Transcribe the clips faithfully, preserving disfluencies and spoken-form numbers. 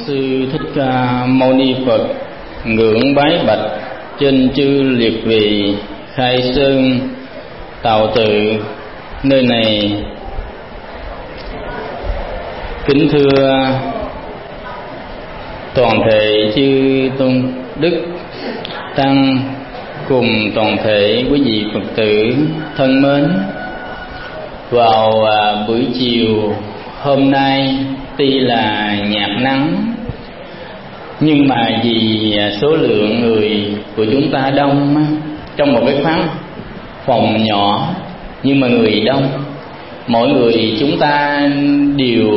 Sư Thích Ca Mâu Ni Phật, ngưỡng bái bạch trên chư liệt vị Khai Sơn Tào Tự nơi này. Kính thưa toàn thể chư tôn đức tăng cùng toàn thể quý vị Phật tử thân mến, vào buổi chiều hôm nay tuy là nhạt nắng, nhưng mà vì số lượng người của chúng ta đông trong một cái khoáng phòng nhỏ, nhưng mà người đông, mỗi người chúng ta đều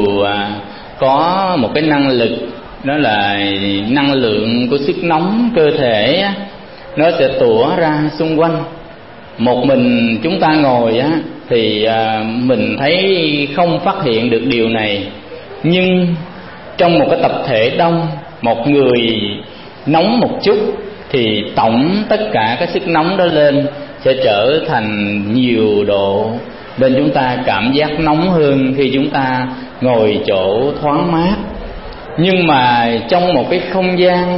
có một cái năng lực, đó là năng lượng của sức nóng cơ thể, nó sẽ tủa ra xung quanh. Một mình chúng ta ngồi á thì mình thấy không phát hiện được điều này, nhưng trong một cái tập thể đông, một người nóng một chút thì tổng tất cả cái sức nóng đó lên sẽ trở thành nhiều độ, nên chúng ta cảm giác nóng hơn khi chúng ta ngồi chỗ thoáng mát. Nhưng mà trong một cái không gian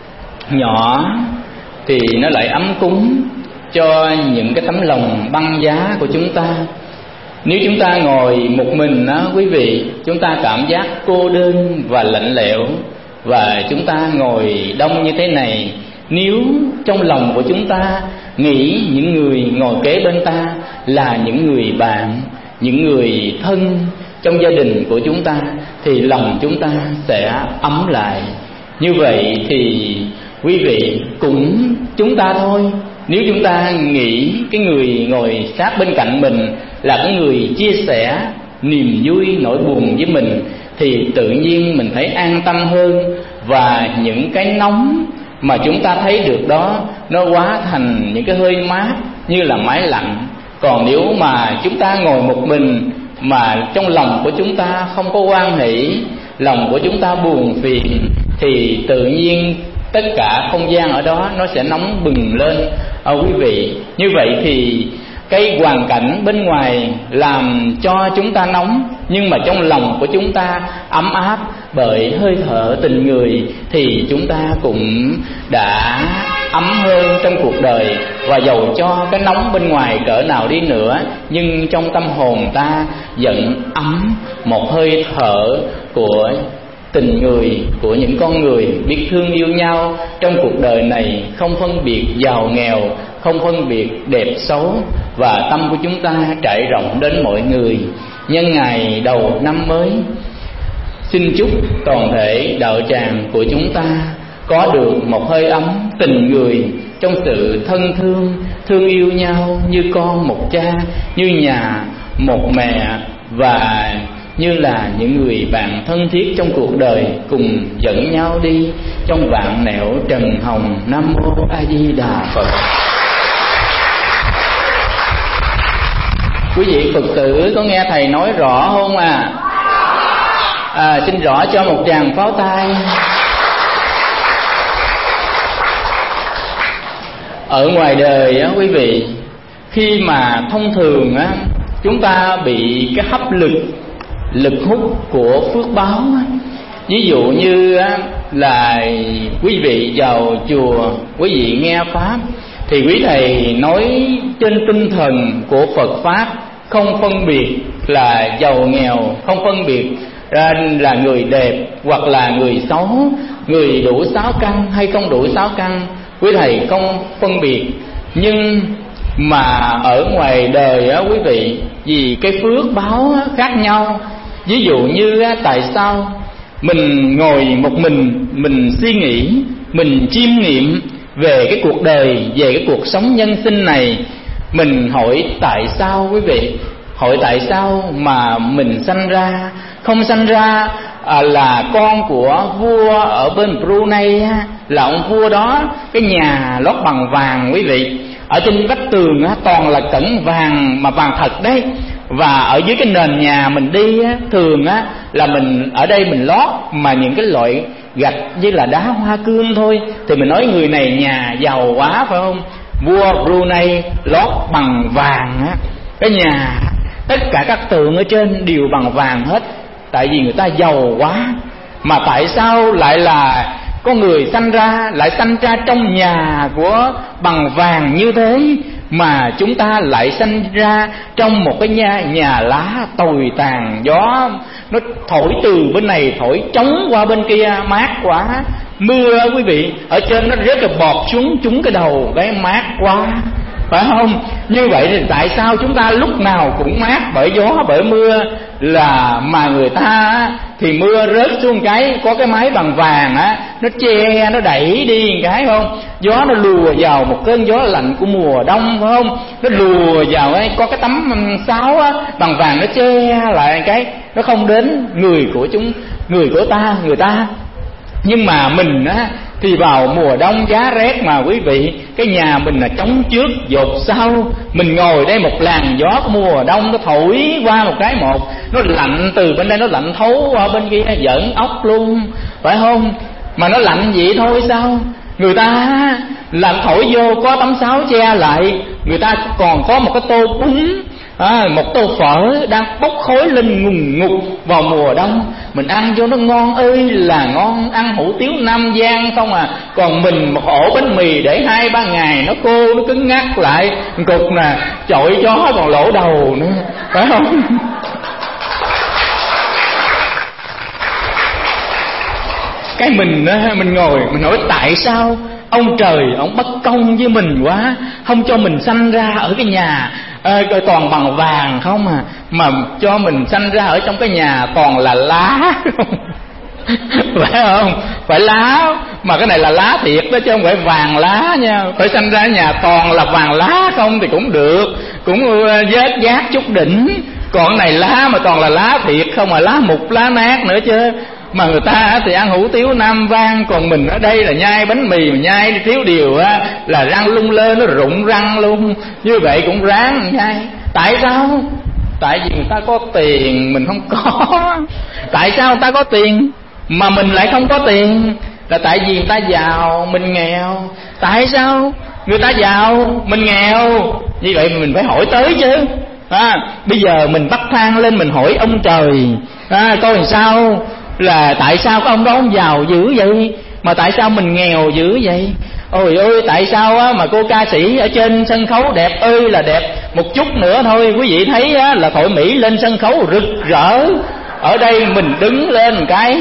nhỏ thì nó lại ấm cúng cho những cái tấm lòng băng giá của chúng ta. Nếu chúng ta ngồi một mình đó quý vị, chúng ta cảm giác cô đơn và lạnh lẽo. Và chúng ta ngồi đông như thế này, nếu trong lòng của chúng ta nghĩ những người ngồi kế bên ta là những người bạn, những người thân trong gia đình của chúng ta, thì lòng chúng ta sẽ ấm lại. Như vậy thì quý vị cũng chúng ta thôi. Nếu chúng ta nghĩ cái người ngồi sát bên cạnh mình là cái người chia sẻ niềm vui nỗi buồn với mình, thì tự nhiên mình thấy an tâm hơn, và những cái nóng mà chúng ta thấy được đó nó hóa thành những cái hơi mát như là máy lạnh. Còn nếu mà chúng ta ngồi một mình mà trong lòng của chúng ta không có hoan hỷ, lòng của chúng ta buồn phiền, thì tự nhiên tất cả không gian ở đó nó sẽ nóng bừng lên à, quý vị. Như vậy thì cái hoàn cảnh bên ngoài làm cho chúng ta nóng, nhưng mà trong lòng của chúng ta ấm áp bởi hơi thở tình người, thì chúng ta cũng đã ấm hơn trong cuộc đời. Và dầu cho cái nóng bên ngoài cỡ nào đi nữa, nhưng trong tâm hồn ta vẫn ấm một hơi thở của tình người, của những con người biết thương yêu nhau trong cuộc đời này, không phân biệt giàu nghèo, không phân biệt đẹp xấu, và tâm của chúng ta trải rộng đến mọi người. Nhân ngày đầu năm mới, xin chúc toàn thể đạo tràng của chúng ta có được một hơi ấm tình người, trong sự thân thương, thương yêu nhau như con một cha, như nhà một mẹ, và như là những người bạn thân thiết trong cuộc đời, cùng dẫn nhau đi trong vạn nẻo trần hồng. Nam mô A Di Đà Phật. Quý vị Phật tử có nghe thầy nói rõ không à? À, xin rõ cho một tràng pháo tay. Ở ngoài đời á quý vị, khi mà thông thường á chúng ta bị cái hấp lực, lực hút của phước báo á. Ví dụ như á, là quý vị vào chùa, quý vị nghe pháp, thì quý thầy nói trên tinh thần của Phật pháp, không phân biệt là giàu nghèo, không phân biệt ra là người đẹp hoặc là người xấu, người đủ sáu căn hay không đủ sáu căn, quý thầy không phân biệt. Nhưng mà ở ngoài đời á quý vị, vì cái phước báo khác nhau. Ví dụ như á, tại sao mình ngồi một mình, mình suy nghĩ, mình chiêm nghiệm về cái cuộc đời, về cái cuộc sống nhân sinh này. Mình hỏi tại sao quý vị, hỏi tại sao mà mình sanh ra, không sanh ra à, là con của vua ở bên Brunei, là ông vua đó, cái nhà lót bằng vàng quý vị, ở trên vách tường á, toàn là cẩn vàng, mà vàng thật đấy. Và ở dưới cái nền nhà mình đi á, thường á là mình ở đây mình lót mà những cái loại gạch với là đá hoa cương thôi, thì mình nói người này nhà giàu quá phải không? Vua Brunei lót bằng vàng á, cái nhà tất cả các tượng ở trên đều bằng vàng hết, tại vì người ta giàu quá. Mà tại sao lại là con người sanh ra, lại sanh ra trong nhà của bằng vàng như thế, mà chúng ta lại sanh ra trong một cái nhà, nhà lá tồi tàn, gió nó thổi từ bên này thổi trống qua bên kia, mát quá. Mưa quý vị, ở trên nó rớt cái bọt xuống trúng cái đầu, cái mát quá, phải không? Như vậy thì tại sao chúng ta lúc nào cũng mát bởi gió bởi mưa, là mà người ta thì mưa rớt xuống cái có cái mái bằng vàng á, nó che nó đẩy đi một cái, không? Gió nó lùa vào một cơn gió lạnh của mùa đông, phải không? Nó lùa vào ấy, có cái tấm sáo á bằng vàng nó che lại cái, nó không đến người của chúng, người của ta, người ta. Nhưng mà mình á thì vào mùa đông giá rét mà quý vị, cái nhà mình là chống trước dột sau, mình ngồi đây một làn gió mùa đông nó thổi qua một cái một, nó lạnh từ bên đây nó lạnh thấu qua bên kia, giỡn ốc luôn, phải không? Mà nó lạnh vậy thôi sao? Người ta làm thổi vô có tấm sáo che lại, người ta còn có một cái tô bún, à, một tô phở đang bốc khói lên ngùn ngụt vào mùa đông, mình ăn vô nó ngon ơi là ngon, ăn hủ tiếu Nam Giang không à. Còn mình một ổ bánh mì để hai ba ngày nó khô, nó cứng ngắc lại cục nè, chọi gió còn lỗ đầu nữa, phải không? Cái mình á, mình ngồi mình hỏi tại sao ông trời ông bất công với mình quá, không cho mình sanh ra ở cái nhà à, toàn bằng vàng không à, mà cho mình sanh ra ở trong cái nhà toàn là lá phải không? Phải lá, mà cái này là lá thiệt đó chứ không phải vàng lá nha. Phải sanh ra nhà toàn là vàng lá không thì cũng được, cũng vết giác chút đỉnh. Còn cái này lá mà toàn là lá thiệt không, mà lá mục lá nát nữa chứ. Mà người ta thì ăn hủ tiếu Nam Vang, còn mình ở đây là nhai bánh mì, mà nhai đi thiếu điều á là răng lung lơ, nó rụng răng luôn. Như vậy cũng ráng nhai. Tại sao? Tại vì người ta có tiền, mình không có. Tại sao người ta có tiền mà mình lại không có tiền? Là tại vì người ta giàu, mình nghèo. Tại sao người ta giàu, mình nghèo? Như vậy mình phải hỏi tới chứ. À, bây giờ mình bắt thang lên mình hỏi ông trời, à, coi làm sao, là tại sao cái ông đó ông giàu dữ vậy mà tại sao mình nghèo dữ vậy? Ôi ơi, tại sao á mà cô ca sĩ ở trên sân khấu đẹp ơi là đẹp, một chút nữa thôi quý vị thấy á là Thoại Mỹ lên sân khấu rực rỡ, ở đây mình đứng lên một cái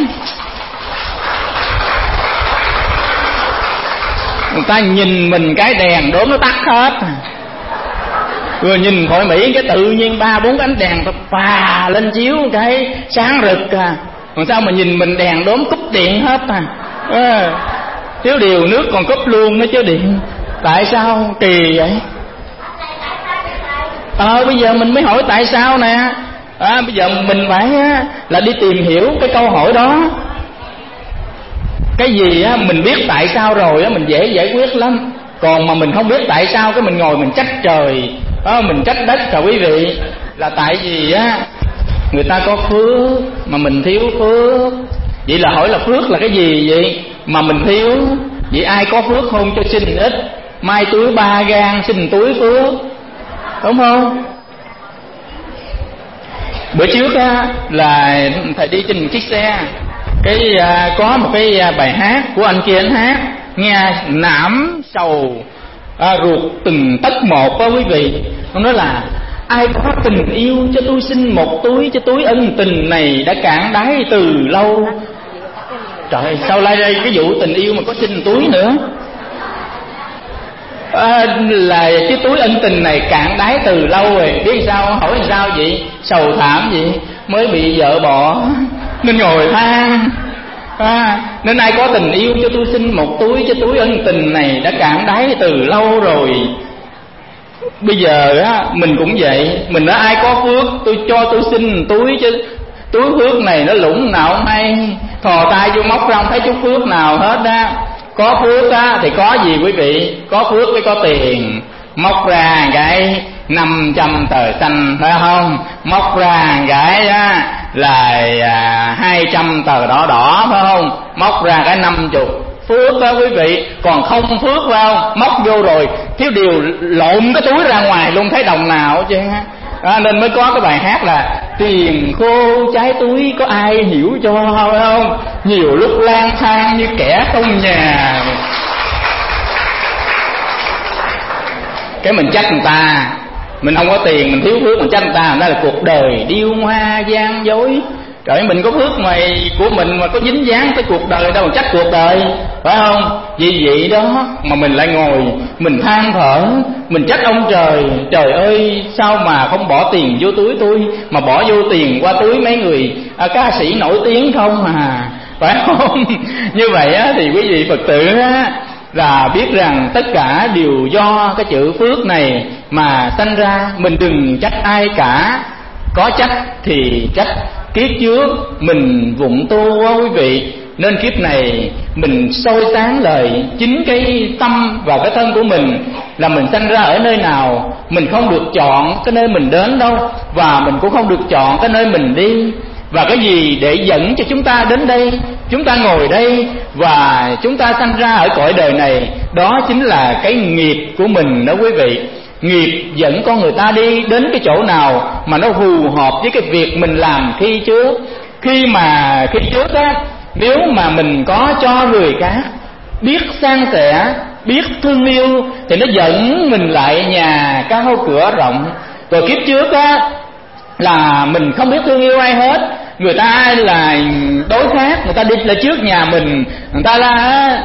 người ta nhìn mình cái đèn đốm nó tắt hết. Rồi nhìn Thoại Mỹ cái tự nhiên ba bốn ánh đèn phà lên chiếu cái sáng rực à. Còn sao mà nhìn mình đèn đốm cúp điện hết à, à thiếu điều nước còn cúp luôn nữa chứ điện. Tại sao kỳ vậy? Ờ à, bây giờ mình mới hỏi tại sao nè. À, bây giờ mình phải á, là đi tìm hiểu cái câu hỏi đó. Cái gì á mình biết tại sao rồi á mình dễ giải quyết lắm. Còn mà mình không biết tại sao cái mình ngồi mình trách trời, à, mình trách đất rồi quý vị. Là tại vì á người ta có phước mà mình thiếu phước. Vậy là hỏi là phước là cái gì vậy mà mình thiếu? Vậy ai có phước không cho xin ít, mai túi ba gan xin túi phước, đúng không? Bữa trước á là thầy đi trên một chiếc xe, cái à, có một cái à, bài hát của anh kia anh hát nghe nản sầu à, ruột từng tấc một đó quý vị. Ông nói là ai có tình yêu cho tôi xin một túi, cho túi ân tình này đã cạn đáy từ lâu. Trời, sao lại đây cái vụ tình yêu mà có xin túi nữa? À, là cái túi ân tình này cạn đáy từ lâu rồi. Biết sao? Hỏi làm sao vậy? Sầu thảm vậy? Mới bị vợ bỏ nên ngồi than. À, nên ai có tình yêu cho tôi xin một túi, cho túi ân tình này đã cạn đáy từ lâu rồi. Bây giờ á mình cũng vậy, mình nói ai có phước tôi cho tôi xin túi chứ túi phước này nó lũng nào không hay, thò tay vô móc ra không thấy chút phước nào hết á. Có phước á thì có gì quý vị? Có phước mới có tiền. Móc ra cái năm trăm tờ xanh phải không? Móc ra cái á là à, hai trăm tờ đỏ đỏ phải không? Móc ra cái năm chục phước đó quý vị. Còn không phước phải không? Móc vô rồi thiếu điều lộn cái túi ra ngoài luôn thấy đồng nào chứ. À, nên mới có cái bài hát là tiền khô trái túi có ai hiểu cho phải không? Nhiều lúc lang thang như kẻ không nhà, cái mình trách người ta, mình không có tiền, mình thiếu phước, mình trách người ta, người ta là cuộc đời điêu hoa gian dối. Trời, mình có phước mày của mình mà có dính dáng tới cuộc đời đâu mà trách cuộc đời, phải không? Vì vậy đó mà mình lại ngồi mình than thở, mình trách ông trời. Trời ơi, sao mà không bỏ tiền vô túi tôi mà bỏ vô tiền qua túi mấy người à, ca sĩ nổi tiếng không à, phải không? Như vậy á, thì quý vị Phật tử á, là biết rằng tất cả đều do cái chữ phước này mà sanh ra. Mình đừng trách ai cả, có trách thì trách kiếp trước mình vụng tu quá quý vị, nên kiếp này mình soi sáng lời chính cái tâm và cái thân của mình, là mình sanh ra ở nơi nào. Mình không được chọn cái nơi mình đến đâu, và mình cũng không được chọn cái nơi mình đi. Và cái gì để dẫn cho chúng ta đến đây, chúng ta ngồi đây và chúng ta sanh ra ở cõi đời này, đó chính là cái nghiệp của mình đó quý vị. Nghiệp dẫn con người ta đi đến cái chỗ nào mà nó phù hợp với cái việc mình làm khi trước. Khi mà khi trước á, nếu mà mình có cho người khác, biết san sẻ, biết thương yêu, thì nó dẫn mình lại nhà cao cửa rộng. Rồi kiếp trước á, là mình không biết thương yêu ai hết, người ta là đối khác, người ta đi lại trước nhà mình, người ta là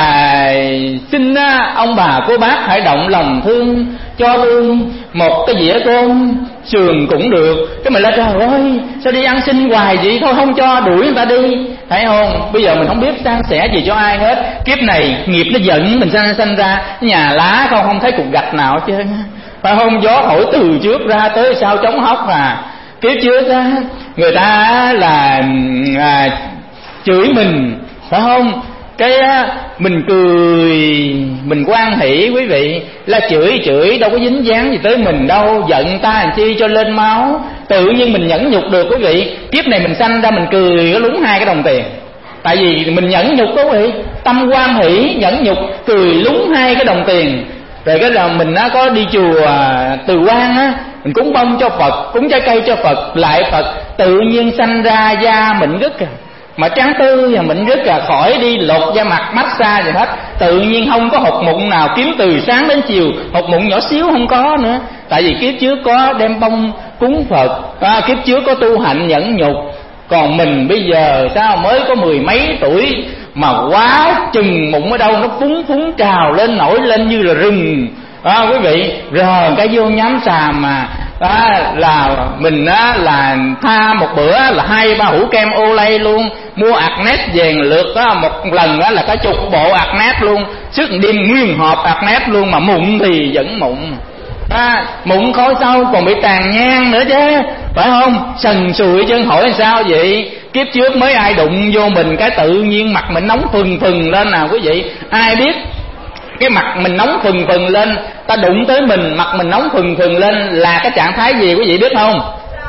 là xin ông bà cô bác hãy động lòng thương cho luôn một cái dĩa cơm sườn cũng được. Cái mình la trời ơi, sao đi ăn xin hoài vậy, thôi không cho, đuổi người ta đi, thấy không? Bây giờ mình không biết san sẻ gì cho ai hết. Kiếp này nghiệp nó giận mình sanh sanh ra nhà lá không không thấy cục gạch nào hết trơn, phải không? Gió thổi từ trước ra tới sau trống hốc à. Kiếp trước á, người ta là à, chửi mình, phải không? Cái á, mình cười, mình hoan hỷ quý vị, là chửi chửi đâu có dính dáng gì tới mình đâu, giận ta làm chi cho lên máu. Tự nhiên mình nhẫn nhục được quý vị. Kiếp này mình sanh ra mình cười có lúng hai cái đồng tiền, tại vì mình nhẫn nhục quý vị, tâm hoan hỷ nhẫn nhục, cười lúng hai cái đồng tiền. Rồi cái là mình á, có đi chùa Từ Quan á, mình cúng bông cho Phật, cúng trái cây cho Phật, lại Phật, tự nhiên sanh ra da mịn rứt à, mà trắng tư và mịn rứt à, khỏi đi lột da mặt massage gì hết. Tự nhiên không có hột mụn nào, kiếm từ sáng đến chiều hột mụn nhỏ xíu không có nữa. Tại vì kiếp trước có đem bông cúng Phật, à, kiếp trước có tu hạnh nhẫn nhục. Còn mình bây giờ sao mới có mười mấy tuổi mà quá chừng mụn ở đâu nó phúng phúng trào lên, nổi lên như là rừng à, quý vị. Rồi cái vô nhám xà mà à, là mình á, là tha một bữa là hai ba hũ kem Olay luôn, mua Agnes về lượt á, một lần á, là cả chục bộ Agnes luôn, sức đêm nguyên hộp Agnes luôn, mà mụn thì vẫn mụn à, mụn khói sau còn bị tàn nhang nữa chứ, phải không? Sần sùi chân hỏi làm sao vậy? Kiếp trước mới ai đụng vô mình cái tự nhiên mặt mình nóng phừng phừng lên nào quý vị. Ai biết cái mặt mình nóng phừng phừng lên, ta đụng tới mình mặt mình nóng phừng phừng lên là cái trạng thái gì quý vị biết không?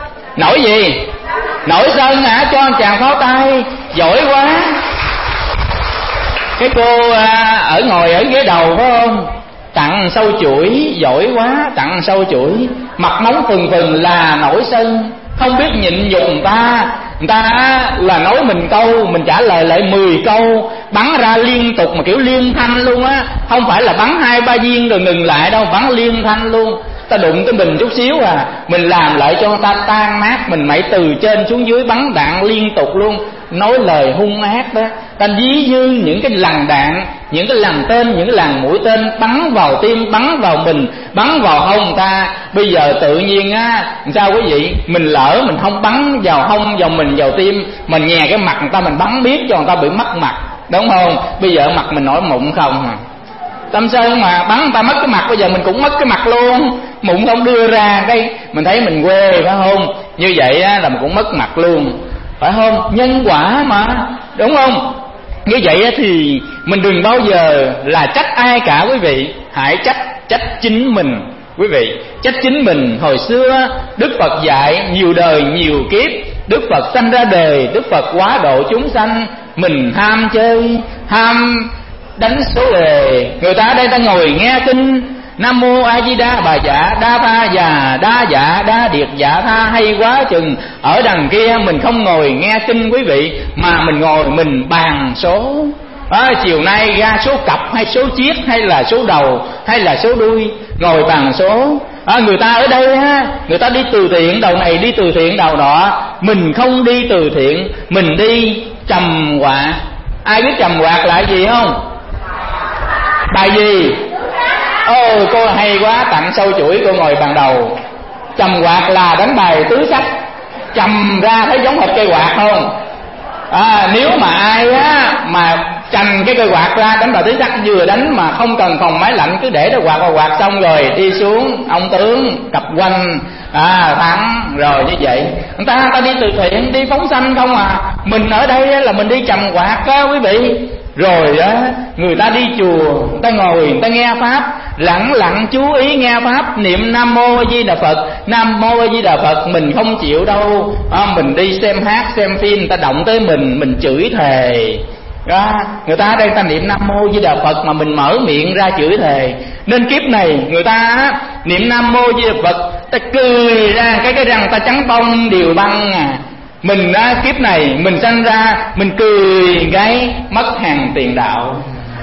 Nổi gì? Nổi sân hả? Cho anh chàng pháo tay, giỏi quá. Cái cô à, ở ngồi ở ghế đầu phải không? Tặng sâu chuỗi, giỏi quá, tặng sâu chuỗi. Mặt nóng phừng phừng là nổi sân, không biết nhịn nhục người ta. Người ta là nói mình câu, mình trả lời lại mười câu, bắn ra liên tục mà kiểu liên thanh luôn á, không phải là bắn hai ba viên rồi ngừng lại đâu, bắn liên thanh luôn. Ta đụng cái mình chút xíu à, mình làm lại cho người ta tan nát, mình mày từ trên xuống dưới bắn đạn liên tục luôn, nói lời hung ác đó. Ta ví như những cái lằn đạn, những cái lằn tên, những cái lằn mũi tên bắn vào tim, bắn vào mình, bắn vào hông người ta. Bây giờ tự nhiên á, sao quý vị, mình lỡ mình không bắn vào hông, vào mình, vào tim, mình nhè cái mặt người ta, mình bắn biết cho người ta bị mất mặt, đúng không? Bây giờ mặt mình nổi mụn không à, Tâm Sơn mà bắn người ta mất cái mặt, bây giờ mình cũng mất cái mặt luôn, mụn không đưa ra, cái mình thấy mình quê, phải không? Như vậy á, là mình cũng mất mặt luôn, phải không? Nhân quả mà, đúng không? Như vậy á, thì mình đừng bao giờ là trách ai cả quý vị, hãy trách trách chính mình quý vị. Trách chính mình. Hồi xưa Đức Phật dạy nhiều đời nhiều kiếp, Đức Phật sanh ra đời, Đức Phật quá độ chúng sanh, mình ham chơi, ham đánh số đề. Người ta ở đây ta ngồi nghe kinh, Nam mô A Di Đà Bà Dạ Đa Tha Già Đa Dạ Đa Điệt Dạ Tha hay quá chừng. Ở đằng kia mình không ngồi nghe kinh quý vị, mà mình ngồi mình bàn số. À, chiều nay ra số cặp hay số chiếc hay là số đầu hay là số đuôi, ngồi bàn số. À, người ta ở đây á, người ta đi từ thiện đầu này, đi từ thiện đầu nọ, mình không đi từ thiện, mình đi trầm quạt. Ai biết trầm quạt là gì không? Bài gì? Ồ, cô hay quá, tặng sâu chuỗi, cô ngồi bàn đầu. Trầm quạt là đánh bài tứ sắc, trầm ra thấy giống hộp cây quạt không? À, nếu mà ai á mà chành cái cây quạt ra đánh bài tứ sắc, vừa đánh mà không cần phòng máy lạnh, cứ để nó quạt vào quạt xong rồi đi xuống, ông tướng cặp quanh, à, thắng rồi. Như vậy người ta người ta đi từ thiện, đi phóng sanh không à. Mình ở đây là mình đi trầm quạt á quý vị. Rồi á, người ta đi chùa, người ta ngồi, người ta nghe pháp, lặng lặng chú ý nghe pháp, niệm Nam Mô A Di Đà Phật, Nam Mô A Di Đà Phật. Mình không chịu đâu, à, mình đi xem hát, xem phim, người ta động tới mình, mình chửi thề. Đó, người ta ở đây ta niệm Nam Mô A Di Đà Phật mà mình mở miệng ra chửi thề. Nên kiếp này người ta niệm Nam Mô A Di Đà Phật, ta cười ra cái cái răng ta trắng bông đều băng à. Mình á, kiếp này mình sanh ra mình cười cái mất hàng tiền đạo.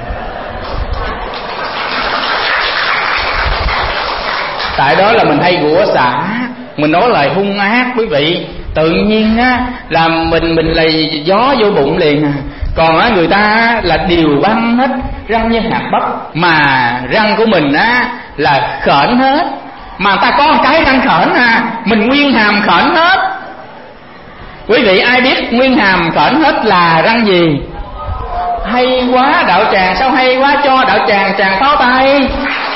Tại đó là mình hay rủa xả, mình nói lời hung ác quý vị. Tự nhiên á là mình mình là gió vô bụng liền à. Còn á người ta là đều băng hết, răng như hạt bắp, mà răng của mình á là khởn hết. Mà ta có một cái răng khởn à, mình nguyên hàm khởn hết. Quý vị ai biết nguyên hàm khởn hết là răng gì? Hay quá đạo tràng, sao hay quá, cho đạo tràng tràng pháo tay.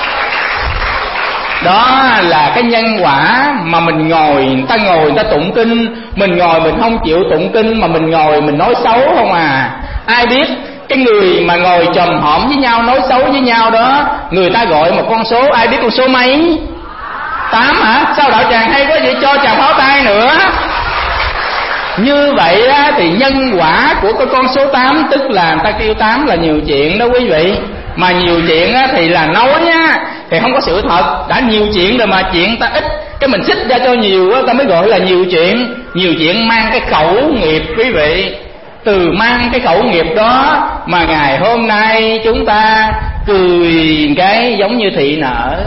Đó là cái nhân quả mà mình ngồi, người ta ngồi người ta tụng kinh, mình ngồi mình không chịu tụng kinh mà mình ngồi mình nói xấu không à. Ai biết cái người mà ngồi chồm hổm với nhau nói xấu với nhau đó, người ta gọi một con số, ai biết con số mấy? Tám hả? Sao đạo tràng hay quá vậy, cho tràng pháo tay nữa. Như vậy á, thì nhân quả của cái con số tám, tức là người ta kêu tám là nhiều chuyện đó quý vị. Mà nhiều chuyện á, thì là nói á, thì không có sự thật. Đã nhiều chuyện rồi mà chuyện ta ít, cái mình xích ra cho nhiều á, ta mới gọi là nhiều chuyện. Nhiều chuyện mang cái khẩu nghiệp quý vị. Từ mang cái khẩu nghiệp đó mà ngày hôm nay chúng ta cười cái giống như thị nở,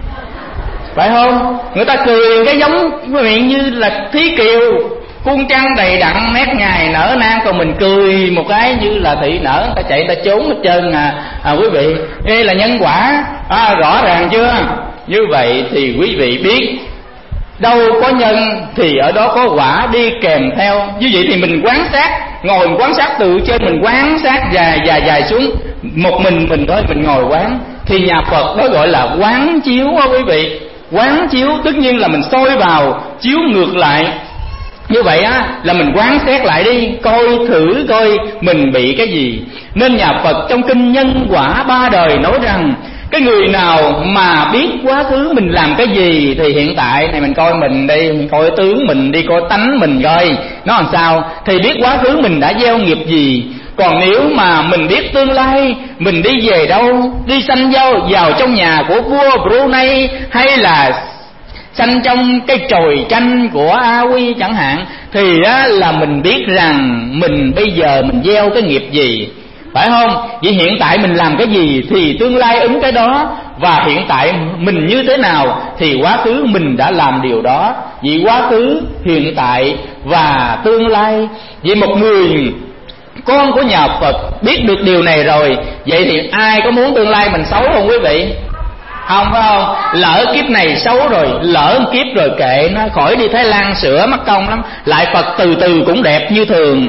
phải không? Người ta cười cái giống miệng như là Thí Kiều, khuôn trăng đầy đặn, nét ngài nở nang, còn mình cười một cái như là thị nở, ta chạy ta trốn hết trơn à, à quý vị. Đây là nhân quả, à, rõ ràng chưa? Như vậy thì quý vị biết, đâu có nhân thì ở đó có quả đi kèm theo. Như vậy thì mình quán sát, ngồi quan sát từ trên mình quan sát dài dài dài xuống, một mình mình thôi mình ngồi quán, thì nhà Phật đó gọi là quán chiếu đó quý vị. Quán chiếu tất nhiên là mình soi vào, chiếu ngược lại. Như vậy á là mình quán xét lại đi, coi thử coi mình bị cái gì. Nên nhà Phật trong kinh Nhân Quả Ba Đời nói rằng, cái người nào mà biết quá khứ mình làm cái gì thì hiện tại này mình coi mình đi, mình coi tướng mình đi, coi tánh mình coi nó làm sao, thì biết quá khứ mình đã gieo nghiệp gì. Còn nếu mà mình biết tương lai mình đi về đâu, đi sanh vào, vào trong nhà của vua Brunei hay là sanh trong cái chòi tranh của A Quy chẳng hạn, thì á, là mình biết rằng mình bây giờ mình gieo cái nghiệp gì, phải không? Vậy hiện tại mình làm cái gì thì tương lai ứng cái đó, và hiện tại mình như thế nào thì quá khứ mình đã làm điều đó. Vì quá khứ, hiện tại và tương lai. Vì một người con của nhà Phật biết được điều này rồi, vậy thì ai có muốn tương lai mình xấu không quý vị? Không, phải không? Lỡ kiếp này xấu rồi, lỡ kiếp rồi kệ nó, khỏi đi Thái Lan sửa mất công lắm, lại Phật từ từ cũng đẹp như thường,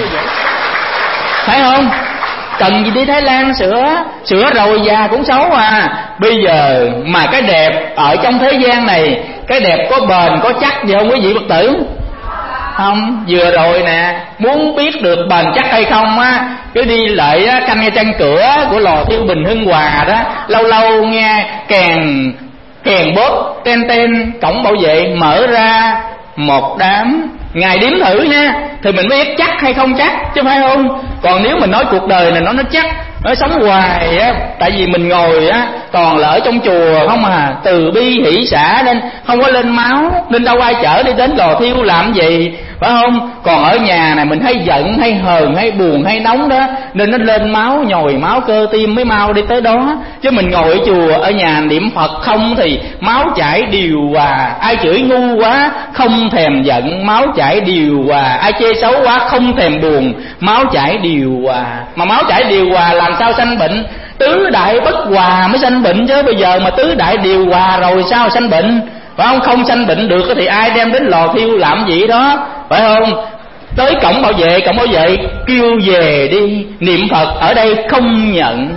phải không? Cần gì đi Thái Lan sửa, sửa rồi già cũng xấu à. Bây giờ mà cái đẹp ở trong thế gian này, cái đẹp có bền có chắc gì không quý vị Phật tử? Không, vừa rồi nè, muốn biết được bền chắc hay không á, cứ đi lại á, canh ngay chân cửa của lò Thiêu Bình Hưng Hòa đó, lâu lâu nghe kèn kèn bóp ten ten, cổng bảo vệ mở ra một đám, ngài đếm thử nha, thì mình mới biết chắc hay không chắc chứ, phải không? Còn nếu mình nói cuộc đời này nó nó chắc, nó sống hoài á, tại vì mình ngồi á toàn là là ở trong chùa không à, từ bi hỷ xả nên không có lên máu, nên đâu ai chở đi đến lò thiêu làm gì, phải không? Còn ở nhà này mình hay giận hay hờn hay buồn hay nóng đó, nên nó lên máu, nhồi máu cơ tim mới mau đi tới đó. Chứ mình ngồi ở chùa ở nhà niệm Phật không thì máu chảy điều hòa. Ai chửi ngu quá không thèm giận, máu chảy điều hòa. Ai chê xấu quá không thèm buồn, máu chảy điều hòa. Mà máu chảy điều hòa làm sao sanh bệnh? Tứ đại bất hòa mới sanh bệnh chứ. Bây giờ mà tứ đại điều hòa rồi sao sanh bệnh, phải không? Không sanh bệnh được thì ai đem đến lò thiêu làm gì đó, phải không? Tới cổng bảo vệ, cổng bảo vệ kêu về đi, niệm Phật ở đây không nhận,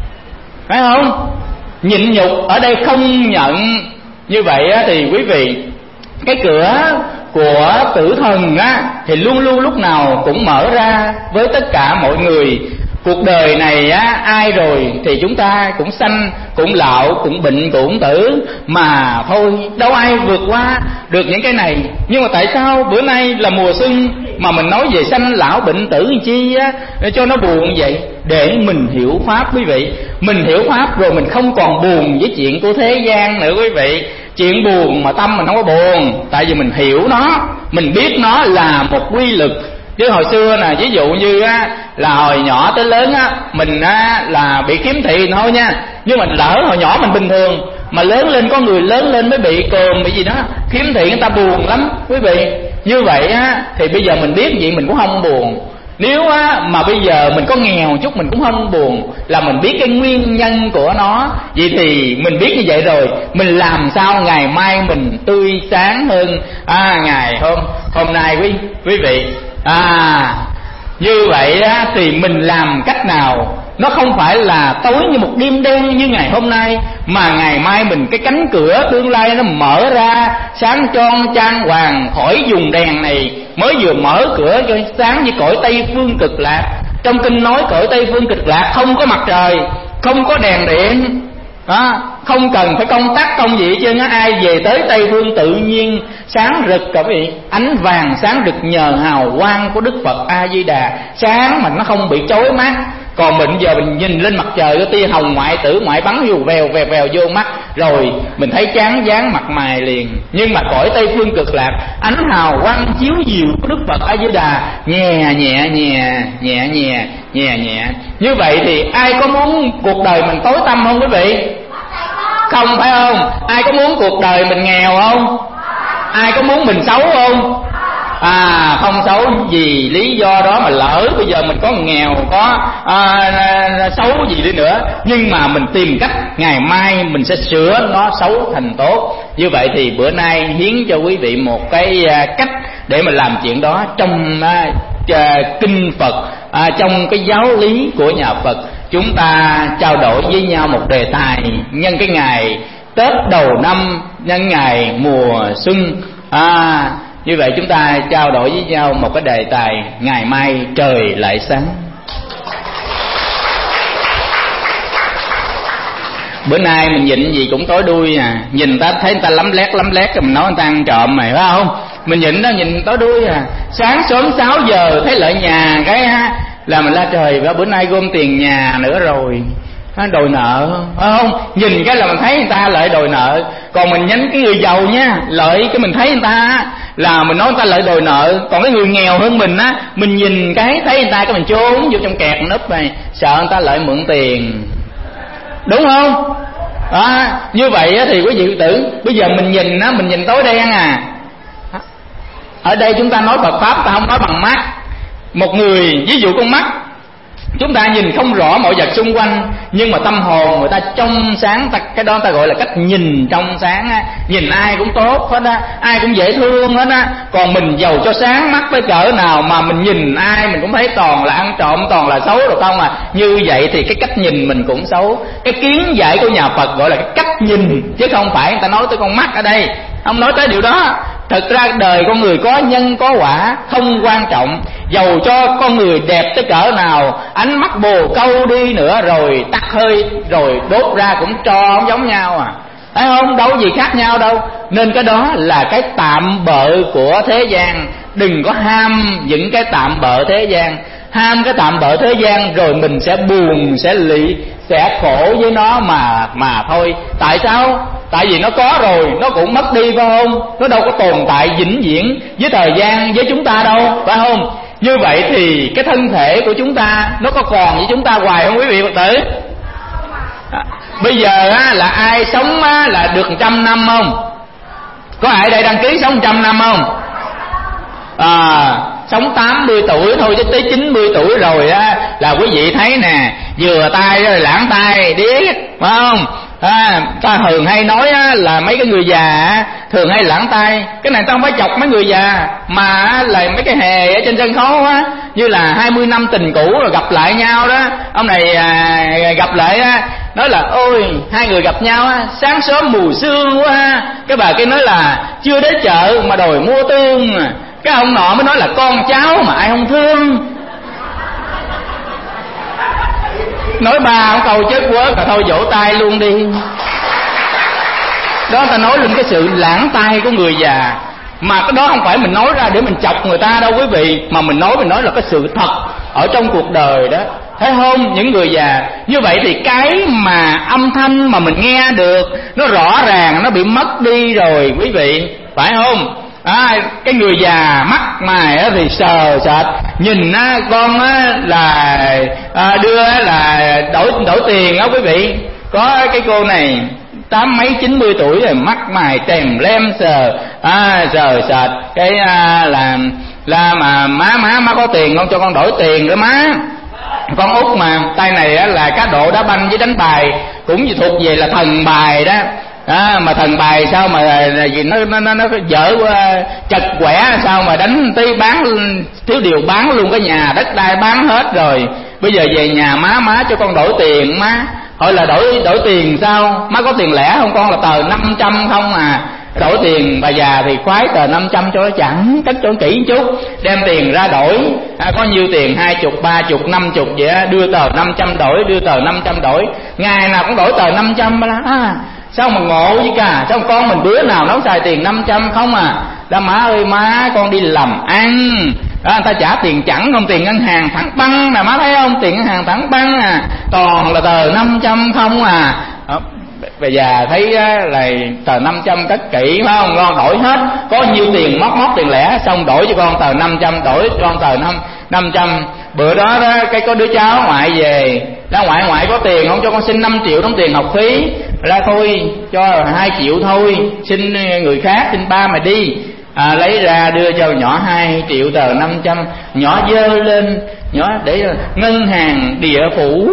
phải không? Nhịn nhục ở đây không nhận. Như vậy á, thì quý vị, cái cửa của tử thần á, thì luôn luôn lúc nào cũng mở ra với tất cả mọi người. Cuộc đời này á, ai rồi thì chúng ta cũng sanh, cũng lão, cũng bệnh, cũng tử. Mà thôi, đâu ai vượt qua được những cái này. Nhưng mà tại sao bữa nay là mùa xuân mà mình nói về sanh lão bệnh tử làm chi á, để cho nó buồn vậy? Để mình hiểu Pháp quý vị. Mình hiểu Pháp rồi mình không còn buồn với chuyện của thế gian nữa quý vị. Chuyện buồn mà tâm mình không có buồn, tại vì mình hiểu nó, mình biết nó là một quy luật. Chứ hồi xưa nè, ví dụ như á, là hồi nhỏ tới lớn á, mình á, là bị khiếm thị thôi nha. Nhưng mà lỡ hồi nhỏ mình bình thường, mà lớn lên có người lớn lên mới bị còm, bị gì đó, khiếm thị người ta buồn lắm quý vị. Như vậy á, thì bây giờ mình biết vậy mình cũng không buồn. Nếu á, mà bây giờ mình có nghèo chút mình cũng không buồn, là mình biết cái nguyên nhân của nó. Vậy thì mình biết như vậy rồi, mình làm sao ngày mai mình tươi sáng hơn à, ngày hôm hôm nay quý quý vị. À, như vậy á, thì mình làm cách nào nó không phải là tối như một đêm đen như ngày hôm nay, mà ngày mai mình cái cánh cửa tương lai nó mở ra sáng choang trang hoàng. Khỏi dùng đèn này mới vừa mở cửa cho sáng như cõi Tây Phương Cực Lạc. Trong kinh nói cõi Tây Phương Cực Lạc không có mặt trời, không có đèn điện đó, không cần phải công tác công gì chứ. Ai về tới Tây Phương tự nhiên sáng rực cả quý vị, ánh vàng sáng rực nhờ hào quang của Đức Phật A Di Đà, sáng mà nó không bị chói mắt. Còn mình giờ mình nhìn lên mặt trời, cái tia hồng ngoại tử ngoại bắn vô vèo vèo vèo vô mắt, rồi mình thấy chán dáng mặt mày liền. Nhưng mà cõi Tây Phương Cực Lạc, ánh hào quang chiếu diệu của Đức Phật A Di Đà, nhẹ nhẹ nhẹ nhẹ nhẹ nhẹ nhẹ. Như vậy thì ai có muốn cuộc đời mình tối tăm không quý vị? Không, phải không? Ai có muốn cuộc đời mình nghèo không? Ai có muốn mình xấu không? À, không xấu. Vì lý do đó mà lỡ bây giờ mình có nghèo, có à, xấu gì đi nữa, nhưng mà mình tìm cách ngày mai mình sẽ sửa nó xấu thành tốt. Như vậy thì bữa nay hiến cho quý vị một cái cách để mà làm chuyện đó trong à, kinh Phật, à, trong cái giáo lý của nhà Phật. Chúng ta trao đổi với nhau một đề tài nhân cái ngày Tết đầu năm, nhân ngày mùa xuân. À, như vậy chúng ta trao đổi với nhau một cái đề tài ngày mai trời lại sáng. Bữa nay mình nhịn gì cũng tối đuôi à. Nhìn ta thấy người ta lắm lét lắm lét, mình nói người ta ăn trộm mày, phải không? Mình nhịn đó, nhìn tối đuôi à. Sáng sớm sáu giờ thấy lại nhà cái ha, là mình la trời, và bữa nay gom tiền nhà nữa rồi, đòi nợ, phải không? Nhìn cái là mình thấy người ta lại đòi nợ. Còn mình nhánh cái người giàu nha, lợi cái mình thấy người ta là mình nói người ta lại đòi nợ. Còn cái người nghèo hơn mình á, mình nhìn cái thấy người ta cái mình trốn vô trong kẹt núp này, sợ người ta lại mượn tiền, đúng không? Đó, như vậy á, thì quý vị tử bây giờ mình nhìn á, mình nhìn tối đen à. Ở đây chúng ta nói Phật pháp, ta không nói bằng mắt. Một người ví dụ con mắt, chúng ta nhìn không rõ mọi vật xung quanh, nhưng mà tâm hồn người ta trong sáng, ta, cái đó người ta gọi là cách nhìn trong sáng á. Nhìn ai cũng tốt hết á, ai cũng dễ thương hết á. Còn mình giàu cho sáng mắt tới cỡ nào mà mình nhìn ai mình cũng thấy toàn là ăn trộm, toàn là xấu rồi không à. Như vậy thì cái cách nhìn mình cũng xấu. Cái kiến giải của nhà Phật gọi là cái cách nhìn, chứ không phải người ta nói tới con mắt ở đây, không nói tới điều đó. Thực ra đời con người có nhân có quả không quan trọng. Dầu cho con người đẹp tới cỡ nào, ánh mắt bồ câu đi nữa, rồi tắt hơi rồi đốt ra cũng cho không giống nhau à, thấy không? Đâu gì khác nhau đâu. Nên cái đó là cái tạm bợ của thế gian. Đừng có ham những cái tạm bợ thế gian. ham cái tạm bợ thế gian, rồi mình sẽ buồn, sẽ lị, sẽ khổ với nó mà mà thôi. Tại sao? Tại vì nó có rồi nó cũng mất đi, phải không? Nó đâu có tồn tại vĩnh viễn với thời gian, với chúng ta đâu, phải không? Như vậy thì cái thân thể của chúng ta nó có còn với chúng ta hoài không quý vị Phật tử? À, bây giờ á, là ai sống á, là được một trăm năm không? Có ai đây đăng ký sống một trăm năm không? À, sống tám mươi tuổi thôi chứ tới chín mươi tuổi rồi á là quý vị thấy nè, vừa tay rồi lãng tay điếc, phải không? À, ta thường hay nói á, là mấy cái người già á, thường hay lãng tay. Cái này ta không phải chọc mấy người già, mà là mấy cái hề ở trên sân khấu á, như là hai mươi năm tình cũ rồi gặp lại nhau đó. Ông này à, gặp lại á, nói là ôi hai người gặp nhau á, sáng sớm mù sương quá ha. Cái bà kia nói là chưa đến chợ mà đòi mua tương. Cái ông nọ mới nói là con cháu mà ai không thương. Nói ba ông câu chết quớ cả thôi vỗ tay luôn đi. Đó ta nói lên cái sự lãng tay của người già. Mà cái đó không phải mình nói ra để mình chọc người ta đâu quý vị, mà mình nói mình nói là cái sự thật ở trong cuộc đời đó, thấy không? Những người già như vậy thì cái mà âm thanh mà mình nghe được nó rõ ràng nó bị mất đi rồi quý vị, phải không? À, cái người già mắt mày á thì sờ sệt, nhìn á con á là à, đưa là đổi đổi tiền á quý vị. Có cái cô này tám mấy chín mươi tuổi rồi, mắt mày tèm lem sờ à, sờ sệt cái à, là là mà má má má có tiền không, cho con đổi tiền nữa má. Con út mà tay này á là cá độ đá banh với đánh bài, cũng thuộc về là thần bài đó. À, mà thần bài sao mà nó nó nó, nó dở quá, chật quẻ sao mà đánh tí bán thiếu điều bán luôn cái nhà đất đai bán hết rồi. Bây giờ về nhà má má cho con đổi tiền má. Hỏi là đổi đổi tiền sao? Má có tiền lẻ không con? Là tờ năm trăm không à. Đổi tiền bà già thì khoái tờ năm trăm cho nó chẳng, cất cho kỹ chút, đem tiền ra đổi. À, có nhiêu tiền hai chục, ba chục, năm chục vậy á, đưa tờ năm trăm đổi, đưa tờ năm trăm đổi, ngày nào cũng đổi tờ năm trăm đó. À, sao mà ngộ vậy cả? Sao con mình đứa nào nó xài tiền năm trăm không à? Đó má ơi má, con đi làm ăn đó, người ta trả tiền chẳng không, tiền ngân hàng thẳng băng nè má, thấy không? Tiền ngân hàng thẳng băng à, toàn là tờ năm trăm không à. Đó, bây giờ thấy là tờ năm trăm cất kỹ phải không? Con đổi hết, có nhiêu tiền móc móc tiền lẻ, xong đổi cho con tờ năm trăm, đổi cho con tờ năm năm trăm. Bữa đó, đó cái có đứa cháu ngoại về, ra ngoại ngoại có tiền không, cho con xin năm triệu đóng tiền học phí. Ra thôi cho hai triệu thôi, xin người khác, xin ba mày đi. À, lấy ra đưa cho nhỏ hai triệu tờ năm trăm, nhỏ dơ lên, nhỏ để ngân hàng địa phủ.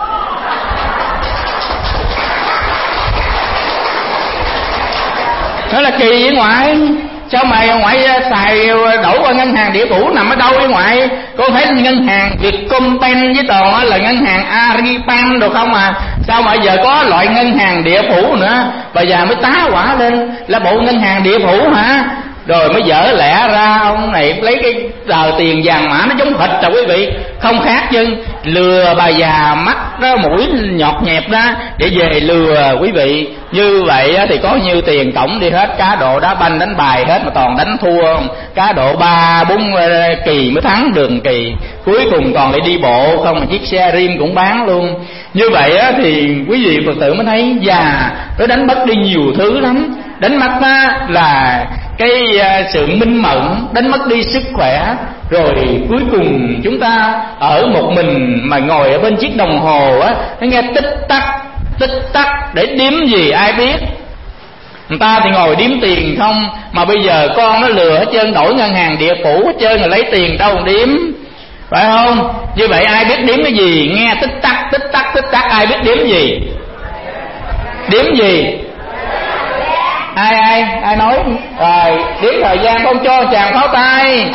Nói là kỳ với ngoại, sao mày ngoại xài đổ qua ngân hàng địa phủ nằm ở đâu với ngoại? Con thấy ngân hàng Vietcombank với toàn là ngân hàng Agribank được không à? Sao mà giờ có loại ngân hàng địa phủ nữa? Bà già mới tá hỏa lên là bộ ngân hàng địa phủ hả? Rồi mới dở lẽ ra ông này lấy cái tờ tiền vàng mã nó giống thịt rồi quý vị, không khác chứ, lừa bà già mắt đó, mũi nhọt nhẹp ra để về lừa quý vị. Như vậy thì có nhiêu tiền tổng đi hết, cá độ đá banh đánh bài hết mà toàn đánh thua, cá độ ba bốn kỳ mới thắng đường kỳ, cuối cùng còn lại đi bộ không, mà chiếc xe rim cũng bán luôn. Như vậy thì quý vị Phật tử mới thấy già nó đánh mất đi nhiều thứ lắm. Đánh mất là cái sự minh mẫn, đánh mất đi sức khỏe, rồi cuối cùng chúng ta ở một mình mà ngồi ở bên chiếc đồng hồ á, nó nghe tích tắc tích tắc để đếm gì ai biết. Người ta thì ngồi đếm tiền không, mà bây giờ con nó lừa hết trơn, đổi ngân hàng địa phủ hết trơn, rồi lấy tiền đâu đếm, phải không? Như vậy ai biết đếm cái gì? Nghe tích tắc tích tắc tích tắc, ai biết đếm gì? Đếm gì? Ai ai ai nói? Rồi đếm thời gian, con cho chàng pháo tay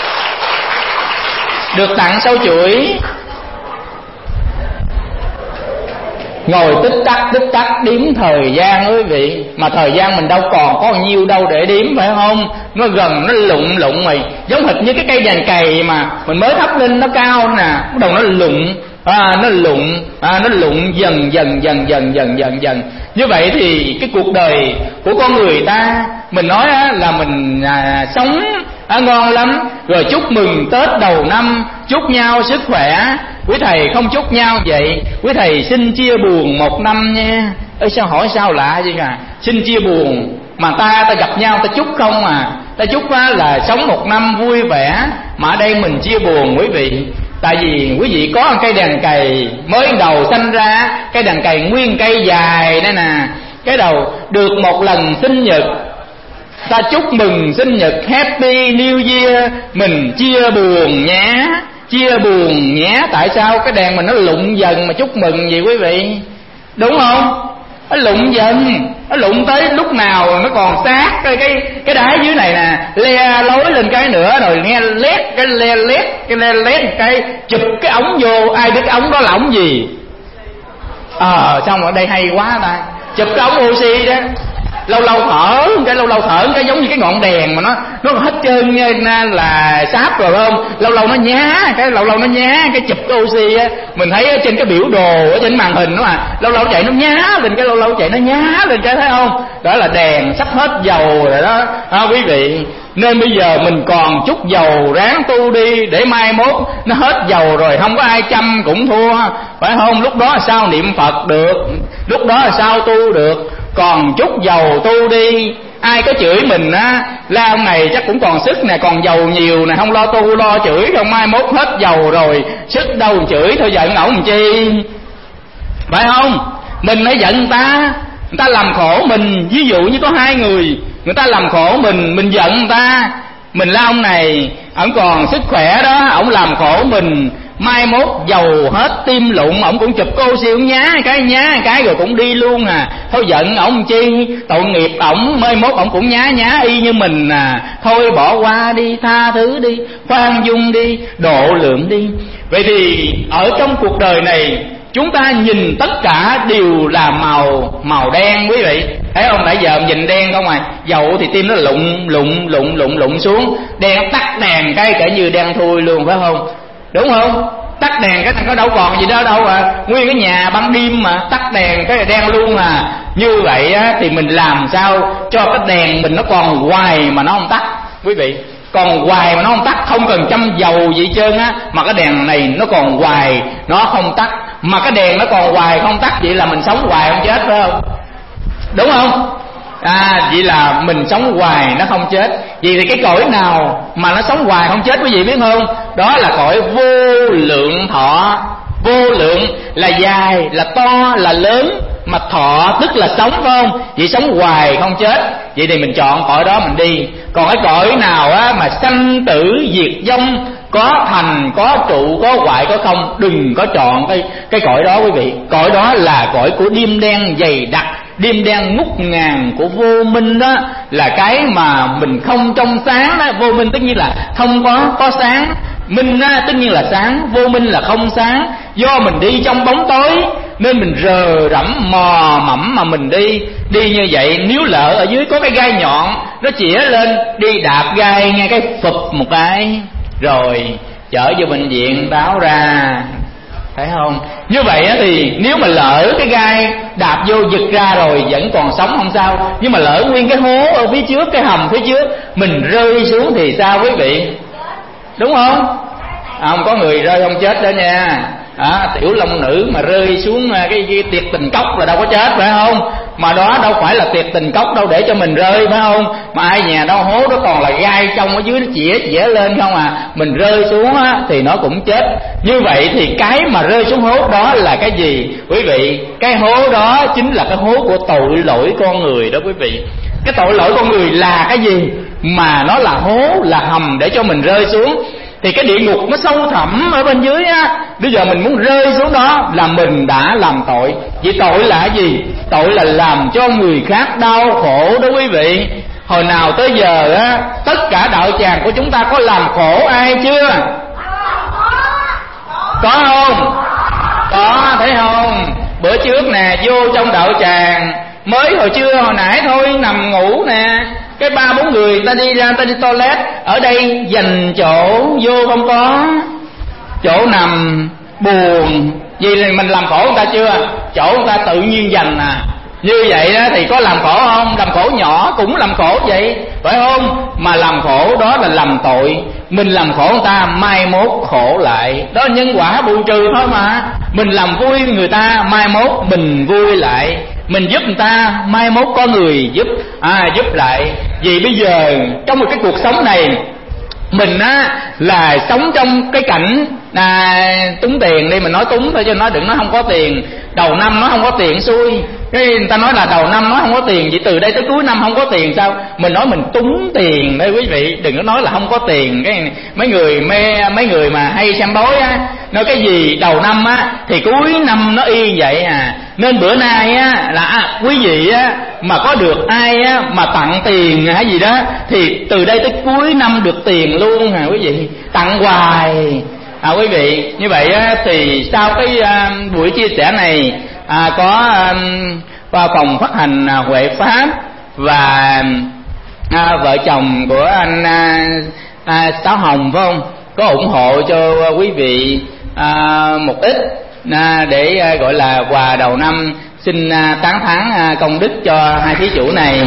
được tặng sâu chuỗi. Ngồi tích tắc tích tắc đếm thời gian quý vị, mà thời gian mình đâu còn có nhiêu đâu để đếm, phải không? Nó gần, nó lụng lụng mày, giống hệt như cái cây đàn cày mà mình mới thắp lên nó cao nè, bắt đầu nó lụng, à, nó lụng, à, nó lụng dần dần dần dần dần dần dần. Như vậy thì cái cuộc đời của con người ta, mình nói á, là mình à, sống à, ngon lắm. Rồi chúc mừng Tết đầu năm, chúc nhau sức khỏe. Quý thầy không chúc nhau vậy. Quý thầy xin chia buồn một năm nha. Ê, sao hỏi sao lạ vậy à? Xin chia buồn mà ta ta gặp nhau ta chúc không à? Ta chúc á, là sống một năm vui vẻ. Mà ở đây mình chia buồn quý vị. Tại vì quý vị có một cây đàn cày mới đầu sanh ra, cây đàn cày nguyên cây dài đây nè. Cái đầu được một lần sinh nhật, ta chúc mừng sinh nhật Happy New Year. Mình chia buồn nhé, chia buồn nhé. Tại sao cái đèn mình nó lụng dần mà chúc mừng gì quý vị? Đúng không? Nó lụng dần, nó lụng tới lúc nào nó còn sát cái cái cái đáy dưới này nè, le lối lên cái nữa rồi nghe lét cái le lét cái le lét cái chụp cái ống vô. Ai biết cái ống đó là ống gì? Ờ à, xong ở đây hay quá ta, chụp cái ống oxy đó. Lâu lâu thở cái lâu lâu thở cái giống như cái ngọn đèn mà nó nó hết trơn là sáp rồi phải không? Lâu lâu nó nhá, cái lâu lâu nó nhá cái chụp cái oxy á, mình thấy ở trên cái biểu đồ ở trên màn hình đó mà, lâu lâu chạy nó nhá lên cái, lâu lâu chạy nó nhá lên cái, thấy không? Đó là đèn sắp hết dầu rồi đó à, quý vị. Nên bây giờ mình còn chút dầu ráng tu đi, để mai mốt nó hết dầu rồi không có ai chăm cũng thua, phải không? Lúc đó là sao niệm Phật được, lúc đó là sao tu được. Còn chút dầu tu đi. Ai có chửi mình á, la ông này chắc cũng còn sức nè, còn dầu nhiều nè, không lo tu lo chửi, không mai mốt hết dầu rồi sức đâu chửi, thôi giận ổng làm chi, phải không? Mình hãy giận người ta, người ta làm khổ mình. Ví dụ như có hai người, người ta làm khổ mình, mình giận người ta. Mình la ông này, ổng còn sức khỏe đó, ổng làm khổ mình, mai mốt dầu hết tim lụng, ổng cũng chụp cô siêu nhá cái nhá cái rồi cũng đi luôn à. Thôi giận ổng chi, tội nghiệp ổng, mai mốt ổng cũng nhá nhá y như mình à. Thôi bỏ qua đi, tha thứ đi, khoan dung đi, độ lượng đi. Vậy thì ở trong cuộc đời này chúng ta nhìn tất cả đều là màu màu đen quý vị. Thấy không? Nãy giờ nhìn đen không à. Dầu thì tim nó lụng lụng lụng lụng lụng xuống, đen tắt đèn cái kể như đen thui luôn, phải không? Đúng không? Tắt đèn cái có đâu còn gì đó đâu à. Nguyên cái nhà ban đêm mà tắt đèn cái là đen luôn à. Như vậy á, thì mình làm sao cho cái đèn mình nó còn hoài mà nó không tắt quý vị. Còn hoài mà nó không tắt, không cần châm dầu gì trơn á, mà cái đèn này nó còn hoài nó không tắt. Mà cái đèn nó còn hoài không tắt, vậy là mình sống hoài không chết, phải không? Đúng không? À, vậy là mình sống hoài nó không chết. Vậy thì cái cõi nào mà nó sống hoài không chết quý vị biết không? Đó là cõi vô lượng thọ. Vô lượng là dài, là to, là lớn, mà thọ tức là sống, phải không? Vậy sống hoài không chết, vậy thì mình chọn cõi đó mình đi. Còn cái cõi nào á mà sanh tử diệt vong, có thành, có trụ, có hoại, có không, đừng có chọn cái cái cõi đó quý vị. Cõi đó là cõi của đêm đen dày đặc, đêm đen ngút ngàn của vô minh đó, là cái mà mình không trong sáng đó. Vô minh tất nhiên là không có có sáng, minh á, tất nhiên là sáng, vô minh là không sáng. Do mình đi trong bóng tối nên mình rờ rẫm mò mẫm mà mình đi. Đi như vậy nếu lỡ ở dưới có cái gai nhọn nó chĩa lên, đi đạp gai nghe cái phụp một cái rồi chở vô bệnh viện báo ra, phải không? Như vậy thì nếu mà lỡ cái gai đạp vô giật ra rồi vẫn còn sống không sao. Nhưng mà lỡ nguyên cái hố ở phía trước, cái hầm phía trước mình rơi xuống thì sao quý vị? Đúng không? À, không có người rơi không chết đó nha. À, tiểu long nữ mà rơi xuống cái, cái tiệt tình cốc là đâu có chết, phải không? Mà đó đâu phải là tiệt tình cốc đâu để cho mình rơi, phải không? Mà ai nhà đâu hố đó còn là gai trong ở dưới nó chĩa chĩa lên không à. Mình rơi xuống á, thì nó cũng chết. Như vậy thì cái mà rơi xuống hố đó là cái gì quý vị? Cái hố đó chính là cái hố của tội lỗi con người đó quý vị. Cái tội lỗi con người là cái gì mà nó là hố, là hầm để cho mình rơi xuống? Thì cái địa ngục nó sâu thẳm ở bên dưới á, bây giờ mình muốn rơi xuống đó là mình đã làm tội. Vậy tội là cái gì? Tội là làm cho người khác đau khổ đó quý vị. Hồi nào tới giờ á, tất cả đạo tràng của chúng ta có làm khổ ai chưa? Có không? Có, thấy không? Bữa trước nè, vô trong đạo tràng, mới hồi trưa hồi nãy thôi, nằm ngủ nè, cái ba bốn người ta đi ra, ta đi toilet, ở đây dành chỗ vô không có chỗ nằm, buồn. Vì mình làm khổ người ta chưa? Chỗ người ta tự nhiên dành à. Như vậy đó thì có làm khổ không? Làm khổ nhỏ cũng làm khổ vậy, phải không? Mà làm khổ đó là làm tội. Mình làm khổ người ta, mai mốt khổ lại. Đó là nhân quả bù trừ thôi mà. Mình làm vui người ta, mai mốt mình vui lại. Mình giúp người ta, mai mốt có người giúp à, giúp lại. Vì bây giờ trong một cái cuộc sống này, mình á là sống trong cái cảnh à, túng tiền đi, mình nói túng thôi chứ nói đừng nói không có tiền. Đầu năm nó không có tiền xui, cái người ta nói là đầu năm nó không có tiền, vậy từ đây tới cuối năm không có tiền sao? Mình nói mình túng tiền đây quý vị, đừng có nói là không có tiền. Cái mấy người mê, mấy người mà hay xem bói á, nói cái gì đầu năm á thì cuối năm nó y vậy à. Nên bữa nay á là à, quý vị á mà có được ai á mà tặng tiền hay gì đó thì từ đây tới cuối năm được tiền luôn à quý vị, tặng hoài à quý vị. Như vậy á, thì sau cái à, buổi chia sẻ này à, có à, qua phòng phát hành à, Huệ Pháp và à, vợ chồng của anh à, à, Sáu Hồng phải không, có ủng hộ cho à, quý vị à, một ít à, để à, gọi là quà đầu năm. Xin à, tán thán à, công đức cho hai thí chủ này.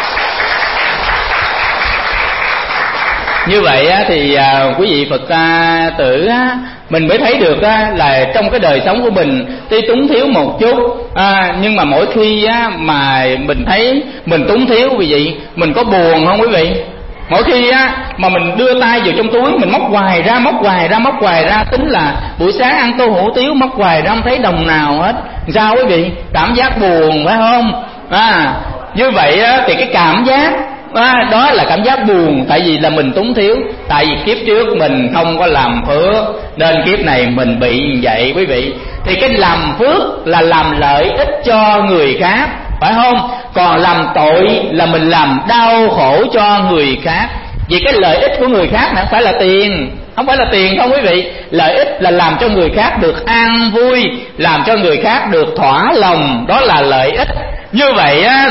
Như vậy á, thì à, quý vị Phật à, tử á, mình mới thấy được á, là trong cái đời sống của mình tuy túng thiếu một chút à, nhưng mà mỗi khi á, mà mình thấy mình túng thiếu quý vị, mình có buồn không quý vị? Mỗi khi á, mà mình đưa tay vào trong túi, mình móc hoài ra, móc hoài ra, móc hoài ra, tính là buổi sáng ăn tô hủ tiếu móc hoài ra không thấy đồng nào hết. Sao quý vị? Cảm giác buồn phải không? À, như vậy á, thì cái cảm giác À, đó là cảm giác buồn, tại vì là mình túng thiếu, tại vì kiếp trước mình không có làm phước nên kiếp này mình bị như vậy quý vị. Thì cái làm phước là làm lợi ích cho người khác, phải không? Còn làm tội là mình làm đau khổ cho người khác. Vì cái lợi ích của người khác này không phải là tiền, không phải là tiền không quý vị. Lợi ích là làm cho người khác được an vui, làm cho người khác được thỏa lòng, đó là lợi ích. Như vậy á,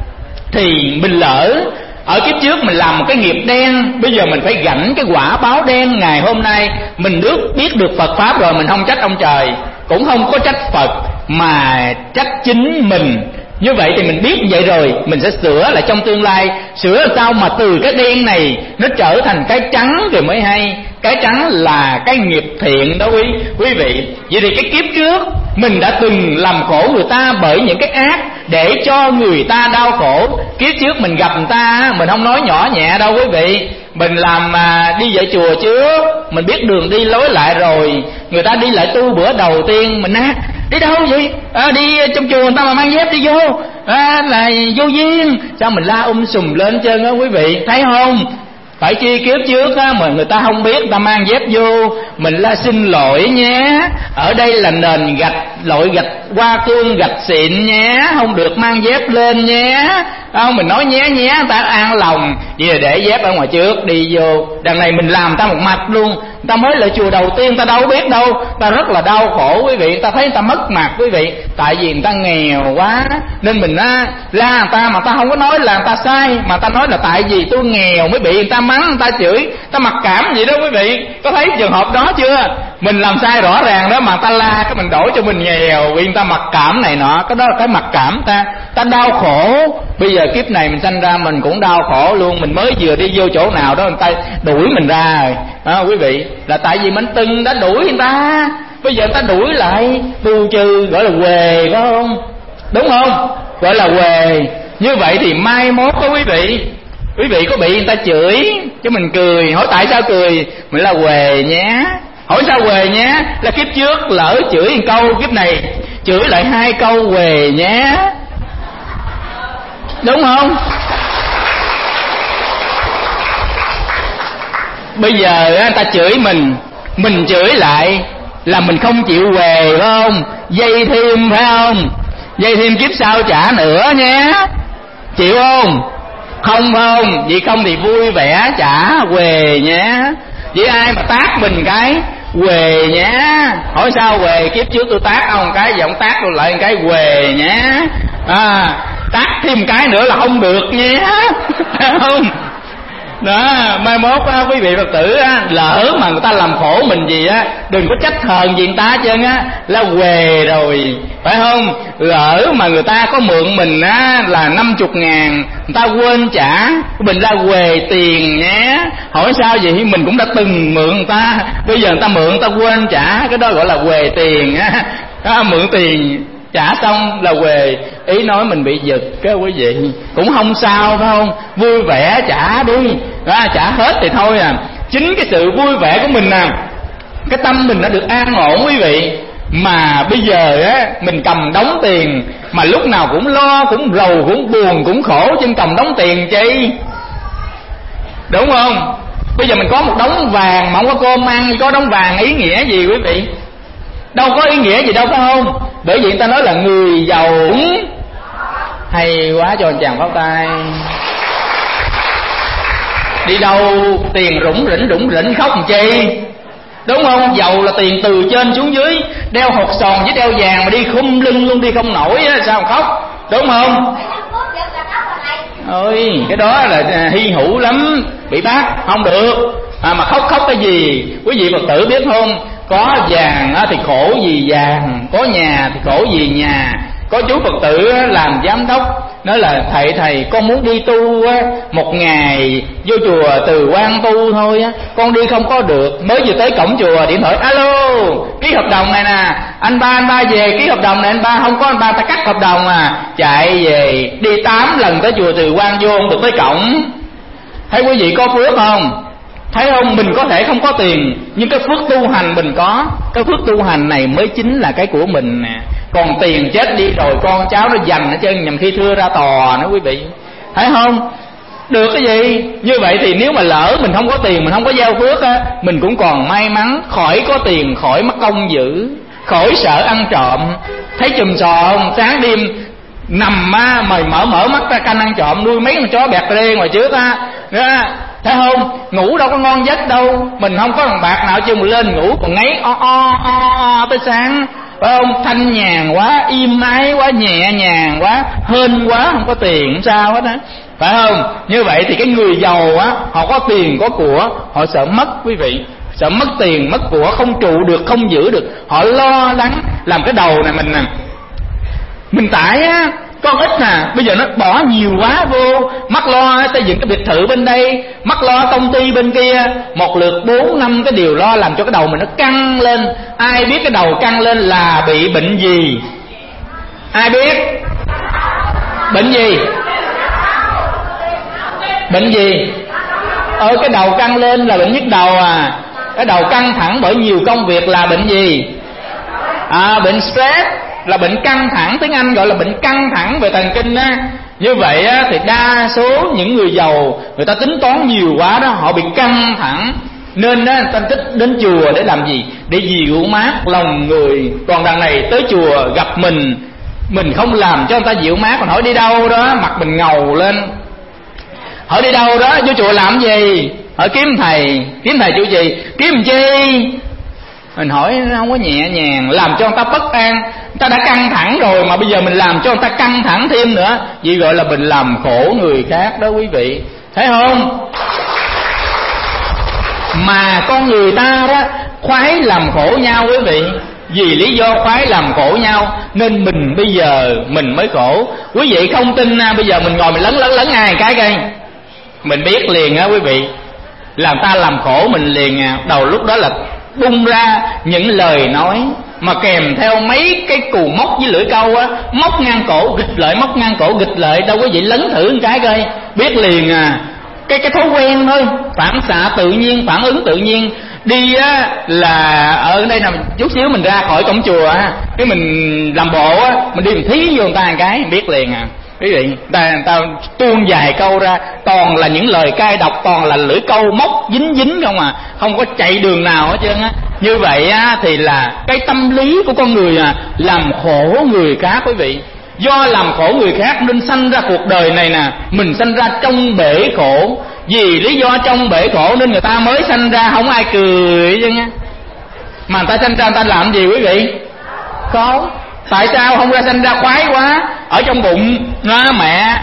thì mình lỡ ở kiếp trước mình làm một cái nghiệp đen, bây giờ mình phải gánh cái quả báo đen ngày hôm nay. Mình được biết được Phật Pháp rồi, mình không trách ông trời, cũng không có trách Phật, mà trách chính mình. Như vậy thì mình biết vậy rồi, mình sẽ sửa lại trong tương lai. Sửa làm sao mà từ cái đen này nó trở thành cái trắng rồi mới hay. Cái trắng là cái nghiệp thiện đó quý quý vị. Vậy thì cái kiếp trước mình đã từng làm khổ người ta bởi những cái ác để cho người ta đau khổ. Kiếp trước mình gặp người ta, mình không nói nhỏ nhẹ đâu quý vị. Mình làm mà đi về chùa trước, mình biết đường đi lối lại rồi. Người ta đi lại tu bữa đầu tiên, mình á đi đâu vậy? À, đi trong chùa người ta mà mang dép đi vô à, là vô duyên. Sao mình la um sùm lên trơn á quý vị, thấy không? Phải chi kiếp trước á, mà người ta không biết, người ta mang dép vô, mình la xin lỗi nhé, ở đây là nền gạch, lội gạch hoa cương gạch xịn nhé, không được mang dép lên nhé. Không, mình nói nhé nhé, người ta an lòng. Vậy là để dép ở ngoài trước, đi vô. Đằng này mình làm ta một mạch luôn. Người ta mới lại chùa đầu tiên, ta đâu biết đâu, ta rất là đau khổ quý vị. Ta thấy người ta mất mặt quý vị, tại vì người ta nghèo quá, nên mình á la người ta, mà ta không có nói là người ta sai, mà ta nói là tại vì tôi nghèo mới bị người ta mắng, người ta chửi, ta mặc cảm vậy đó quý vị. Có thấy trường hợp đó chưa? Mình làm sai rõ ràng đó mà ta la, cái mình đổi cho mình nghèo vì người ta mặc cảm này nọ. Cái đó là cái mặc cảm, ta ta đau khổ. Bây giờ kiếp này mình sanh ra mình cũng đau khổ luôn. Mình mới vừa đi vô chỗ nào đó người ta đuổi mình ra rồi đó, quý vị, là tại vì mình từng đã đuổi người ta, bây giờ người ta đuổi lại, tu trừ, gọi là huề phải không? Đúng không? Gọi là huề. Như vậy thì mai mốt đó quý vị, quý vị có bị người ta chửi chứ mình cười, hỏi tại sao cười, mình là huề nhé. Hỏi sao huề nhé? Là kiếp trước lỡ chửi một câu, kiếp này chửi lại hai câu huề nhé, đúng không? Bây giờ người ta chửi mình, mình chửi lại là mình không chịu huề phải không? Dây thêm phải không? Dây thêm kiếp sau trả nữa nhé, chịu không? Không không? Vậy không thì vui vẻ trả huề nhé. Vậy ai mà tát mình cái huề nhé. Hỏi sao huề? Kiếp trước tôi tát ông cái, giờ ông tát tôi lại một cái huề nhé. À, tát thêm cái nữa là không được nhé. Không? đó. Mai mốt á, quý vị Phật tử á, lỡ mà người ta làm khổ mình gì á, đừng có trách hờn gì người ta hết trơn á, là huề rồi, phải không? Lỡ mà người ta có mượn mình á là năm chục ngàn, người ta quên trả, mình ra huề tiền nhé. Hỏi sao vậy? Mình cũng đã từng mượn người ta, bây giờ người ta mượn người ta quên trả, cái đó gọi là huề tiền á. Đó, mượn tiền trả xong là huề. Ý nói mình bị giật cái quý vị, cũng không sao phải không? Vui vẻ trả đi, đó, trả hết thì thôi à. Chính cái sự vui vẻ của mình nè, cái tâm mình nó được an ổn quý vị. Mà bây giờ á, mình cầm đống tiền mà lúc nào cũng lo, cũng rầu, cũng buồn, cũng khổ, trên cầm đống tiền chi, đúng không? Bây giờ mình có một đống vàng mà không có cơm ăn, có đống vàng ý nghĩa gì quý vị? Đâu có ý nghĩa gì đâu, phải không? Bởi vì người ta nói là người giàu hay quá, cho anh chàng pháo tay. Đi đâu tiền rủng rỉnh rủng rỉnh khóc làm chi, đúng không? Giàu là tiền từ trên xuống dưới, đeo hột sòn với đeo vàng mà đi khum lưng luôn, đi không nổi á, sao mà khóc, đúng không? Ôi, cái đó là hy hữu lắm, bị bắt không được. À, mà khóc khóc cái gì quý vị Phật tử biết không? Có vàng thì khổ vì vàng, có nhà thì khổ vì nhà. Có chú Phật tử làm giám đốc, nói là thầy thầy con muốn đi tu á, một ngày vô chùa Từ Quan tu thôi á, con đi không có được. Mới vừa tới cổng chùa điện thoại, alo, ký hợp đồng này nè, anh ba anh ba về ký hợp đồng này, anh ba không có, anh ba ta cắt hợp đồng à. Chạy về đi tám lần tới chùa Từ Quan vô không được tới cổng. Thấy quý vị có phước không? Thấy không? Mình có thể không có tiền, nhưng cái phước tu hành mình có. Cái phước tu hành này mới chính là cái của mình nè. Còn tiền chết đi rồi con cháu nó dành hết trơn, nhằm khi thưa ra tòa nữa quý vị. Thấy không? Được cái gì? Như vậy thì nếu mà lỡ mình không có tiền, mình không có gieo phước á, mình cũng còn may mắn khỏi có tiền, khỏi mất công giữ, khỏi sợ ăn trộm. Thấy chùm sò không? Sáng đêm nằm á, mày mở mở mắt ra canh ăn trộm, nuôi mấy con chó bẹt rê ngoài trước á. Thấy không? Ngủ đâu có ngon giấc đâu. Mình không có đồng bạc nào chứ mình lên ngủ còn ngáy o o o o tới sáng, phải không? Thanh nhàn quá, im ái quá, nhẹ nhàng quá, hên quá, không có tiền không sao hết á, phải không? Như vậy thì cái người giàu á, họ có tiền có của, họ sợ mất quý vị, sợ mất tiền mất của, không trụ được, không giữ được, họ lo lắng. Làm cái đầu này mình nè, mình tải á, con ít nè, bây giờ nó bỏ nhiều quá vô, mắc lo xây dựng cái biệt thự bên đây, mắc lo công ty bên kia, một lượt bốn năm cái điều lo làm cho cái đầu mình nó căng lên. Ai biết cái đầu căng lên là bị bệnh gì? Ai biết? Bệnh gì? Bệnh gì? Ờ cái đầu căng lên là bệnh nhức đầu à. Cái đầu căng thẳng bởi nhiều công việc là bệnh gì? À, bệnh stress, là bệnh căng thẳng, tiếng Anh gọi là bệnh căng thẳng về thần kinh á. Như vậy á, thì đa số những người giàu, người ta tính toán nhiều quá đó, họ bị căng thẳng. Nên á, người ta thích đến chùa để làm gì? Để dịu mát lòng người. Còn đằng này tới chùa gặp mình, mình không làm cho người ta dịu mát. Còn hỏi đi đâu đó, mặt mình ngầu lên. Hỏi đi đâu đó, vô chùa làm gì? Hỏi kiếm thầy. Kiếm thầy chủ trì. Kiếm chi? Mình hỏi nó không có nhẹ nhàng, làm cho người ta bất an. Người ta đã căng thẳng rồi mà bây giờ mình làm cho người ta căng thẳng thêm nữa, vậy gọi là mình làm khổ người khác đó quý vị. Thấy không? Mà con người ta đó khoái làm khổ nhau quý vị. Vì lý do khoái làm khổ nhau nên mình bây giờ mình mới khổ. Quý vị không tin à, bây giờ mình ngồi mình lấn lấn lấn ai cái cây, mình biết liền á quý vị. Làm ta làm khổ mình liền à. Đầu lúc đó là bung ra những lời nói mà kèm theo mấy cái cù móc với lưỡi câu á, móc ngang cổ gịch lợi, móc ngang cổ gịch lợi. Đâu có gì lấn thử một cái coi, biết liền à. Cái cái thói quen thôi, phản xạ tự nhiên, phản ứng tự nhiên. Đi á là ở đây nè, chút xíu mình ra khỏi cổng chùa á, cái mình làm bộ á, mình đi mình thí vô người ta một cái, biết liền à. Quý vị, người ta, người ta tuôn vài câu ra, toàn là những lời cay độc, toàn là lưỡi câu móc dính dính không à, không có chạy đường nào hết trơn á. Như vậy á thì là cái tâm lý của con người à, làm khổ người khác quý vị. Do làm khổ người khác nên sanh ra cuộc đời này nè, mình sanh ra trong bể khổ. Vì lý do trong bể khổ nên người ta mới sanh ra không ai cười chứ nha. Mà người ta sanh ra người ta làm gì quý vị? Khổ. Tại sao không ra sanh ra khoái quá? Ở trong bụng nó mẹ tối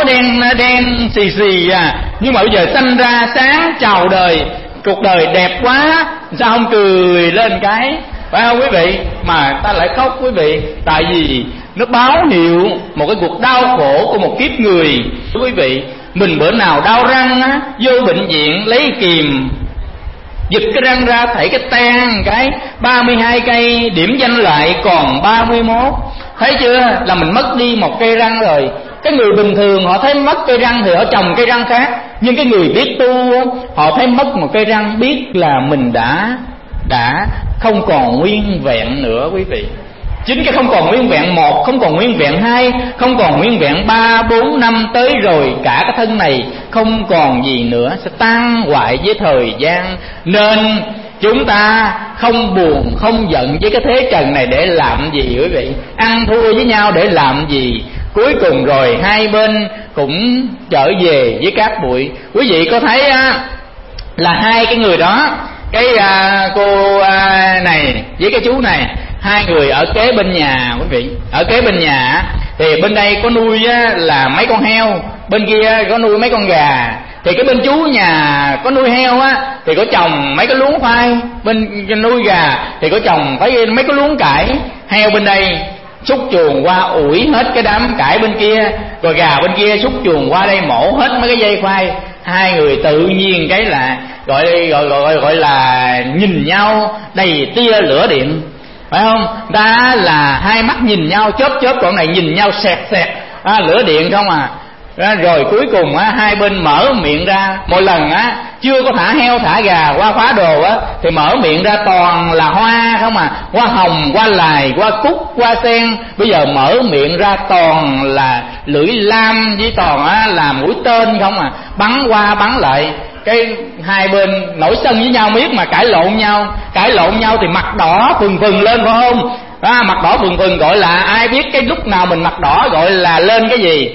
đen đen xì xì à, nhưng mà bây giờ sanh ra sáng chào đời, cuộc đời đẹp quá, sao không cười lên cái, phải không quý vị? Mà ta lại khóc quý vị, tại vì nó báo hiệu một cái cuộc đau khổ của một kiếp người. Quý vị, mình bữa nào đau răng á, vô bệnh viện lấy kìm giật cái răng ra, thảy cái tan cái ba mươi hai cây điểm danh lại còn ba mươi mốt, thấy chưa, là mình mất đi một cây răng rồi. Cái người bình thường họ thấy mất cây răng thì họ trồng cây răng khác, nhưng cái người biết tu họ thấy mất một cây răng, biết là mình đã đã không còn nguyên vẹn nữa quý vị. Chính cái không còn nguyên vẹn một, không còn nguyên vẹn hai, không còn nguyên vẹn ba, bốn, năm, tới rồi cả cái thân này không còn gì nữa, sẽ tan hoại với thời gian. Nên chúng ta không buồn, không giận với cái thế trần này để làm gì quý vị? Ăn thua với nhau để làm gì? Cuối cùng rồi hai bên cũng trở về với cát bụi. Quý vị có thấy á, là hai cái người đó, cái à, cô à, này với cái chú này, hai người ở kế bên nhà quý vị. Ở kế bên nhà thì bên đây có nuôi á, là mấy con heo, bên kia có nuôi mấy con gà. Thì cái bên chú nhà có nuôi heo á thì có trồng mấy cái luống khoai, bên nuôi gà thì có trồng mấy mấy cái luống cải. Heo bên đây xúc chuồng qua ủi hết cái đám cải bên kia, rồi gà bên kia xúc chuồng qua đây mổ hết mấy cái dây khoai. Hai người tự nhiên cái là gọi gọi gọi gọi là nhìn nhau đầy tia lửa điện, phải không? Ta là hai mắt nhìn nhau chớp chớp, còn này nhìn nhau xẹt xẹt à, lửa điện không à. Rồi cuối cùng á, hai bên mở miệng ra. Mỗi lần á chưa có thả heo thả gà qua phá đồ á thì mở miệng ra toàn là hoa không à, hoa hồng, hoa lài, hoa cúc, hoa sen. Bây giờ mở miệng ra toàn là lưỡi lam với toàn á là mũi tên không à, bắn qua bắn lại. Cái hai bên nổi sân với nhau miết mà cãi lộn nhau, cãi lộn nhau thì mặt đỏ phừng phừng lên phải không? À, mặt đỏ phừng phừng gọi là, ai biết cái lúc nào mình mặt đỏ gọi là lên cái gì?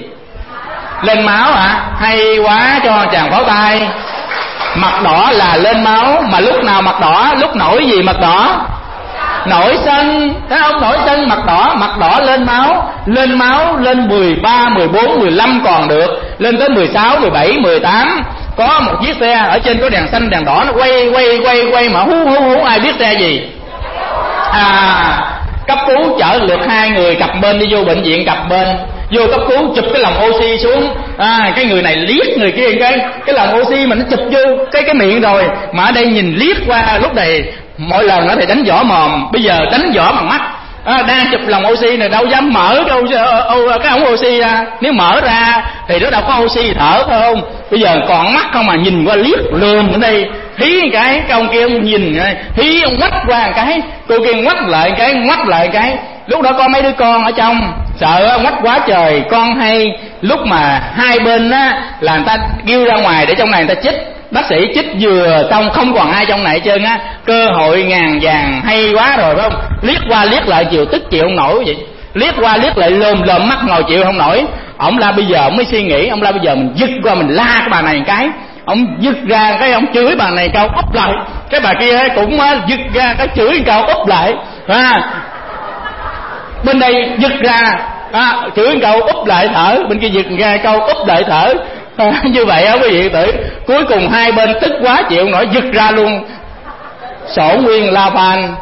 Lên máu hả? Hay quá, cho chàng pháo tay. Mặt đỏ là lên máu, mà lúc nào mặt đỏ? Lúc nổi gì mặt đỏ? Nổi sân, thấy không? Nổi sân mặt đỏ, mặt đỏ lên máu. Lên máu lên mười ba, mười bốn, mười lăm còn được, lên tới mười sáu, mười bảy, mười tám. Có một chiếc xe ở trên có đèn xanh đèn đỏ, nó quay quay quay quay mà hú hú hú, ai biết xe gì? À, cấp cứu chở lượt hai người cặp bên đi vô bệnh viện cặp bên. Vô cấp cứu chụp cái lồng oxy xuống, à, cái người này liếc người kia cái cái lồng oxy mà nó chụp vô cái cái miệng rồi, mà ở đây nhìn liếc qua. Lúc này mỗi lần nó thì đánh võ mồm, bây giờ đánh võ bằng mắt. À, đang chụp lồng oxy này đâu dám mở đâu cái ống oxy ra, nếu mở ra thì nó đâu có oxy thở phải không? Bây giờ còn mắt không mà nhìn qua liếc lườm ở đây, hí cái cái ông kia ông nhìn hí ông quắt qua một cái, cô kia quắt lại một cái, quắt lại một cái. Lúc đó có mấy đứa con ở trong sợ quắt quá trời, con hay lúc mà hai bên á là người ta kêu ra ngoài để trong này người ta chích. Bác sĩ chích vừa xong không còn ai trong này hết trơn á, cơ hội ngàn vàng hay quá rồi phải không? Liếc qua liếc lại chịu tức chịu không nổi vậy, liếc qua liếc lại lồm lồm mắt ngồi chịu không nổi. Ông la bây giờ ông mới suy nghĩ, ông la bây giờ mình dứt qua mình la cái bà này một cái, ông dứt ra cái ông chửi bà này câu úp lại, cái bà kia cũng dứt ra cái chửi câu úp lại. À, bên đây dứt ra à, chửi câu úp lại thở, bên kia dứt ra câu úp lại thở. À, như vậy á quý vị tử, cuối cùng hai bên tức quá chịu nổi giật ra luôn sổ nguyên la pan.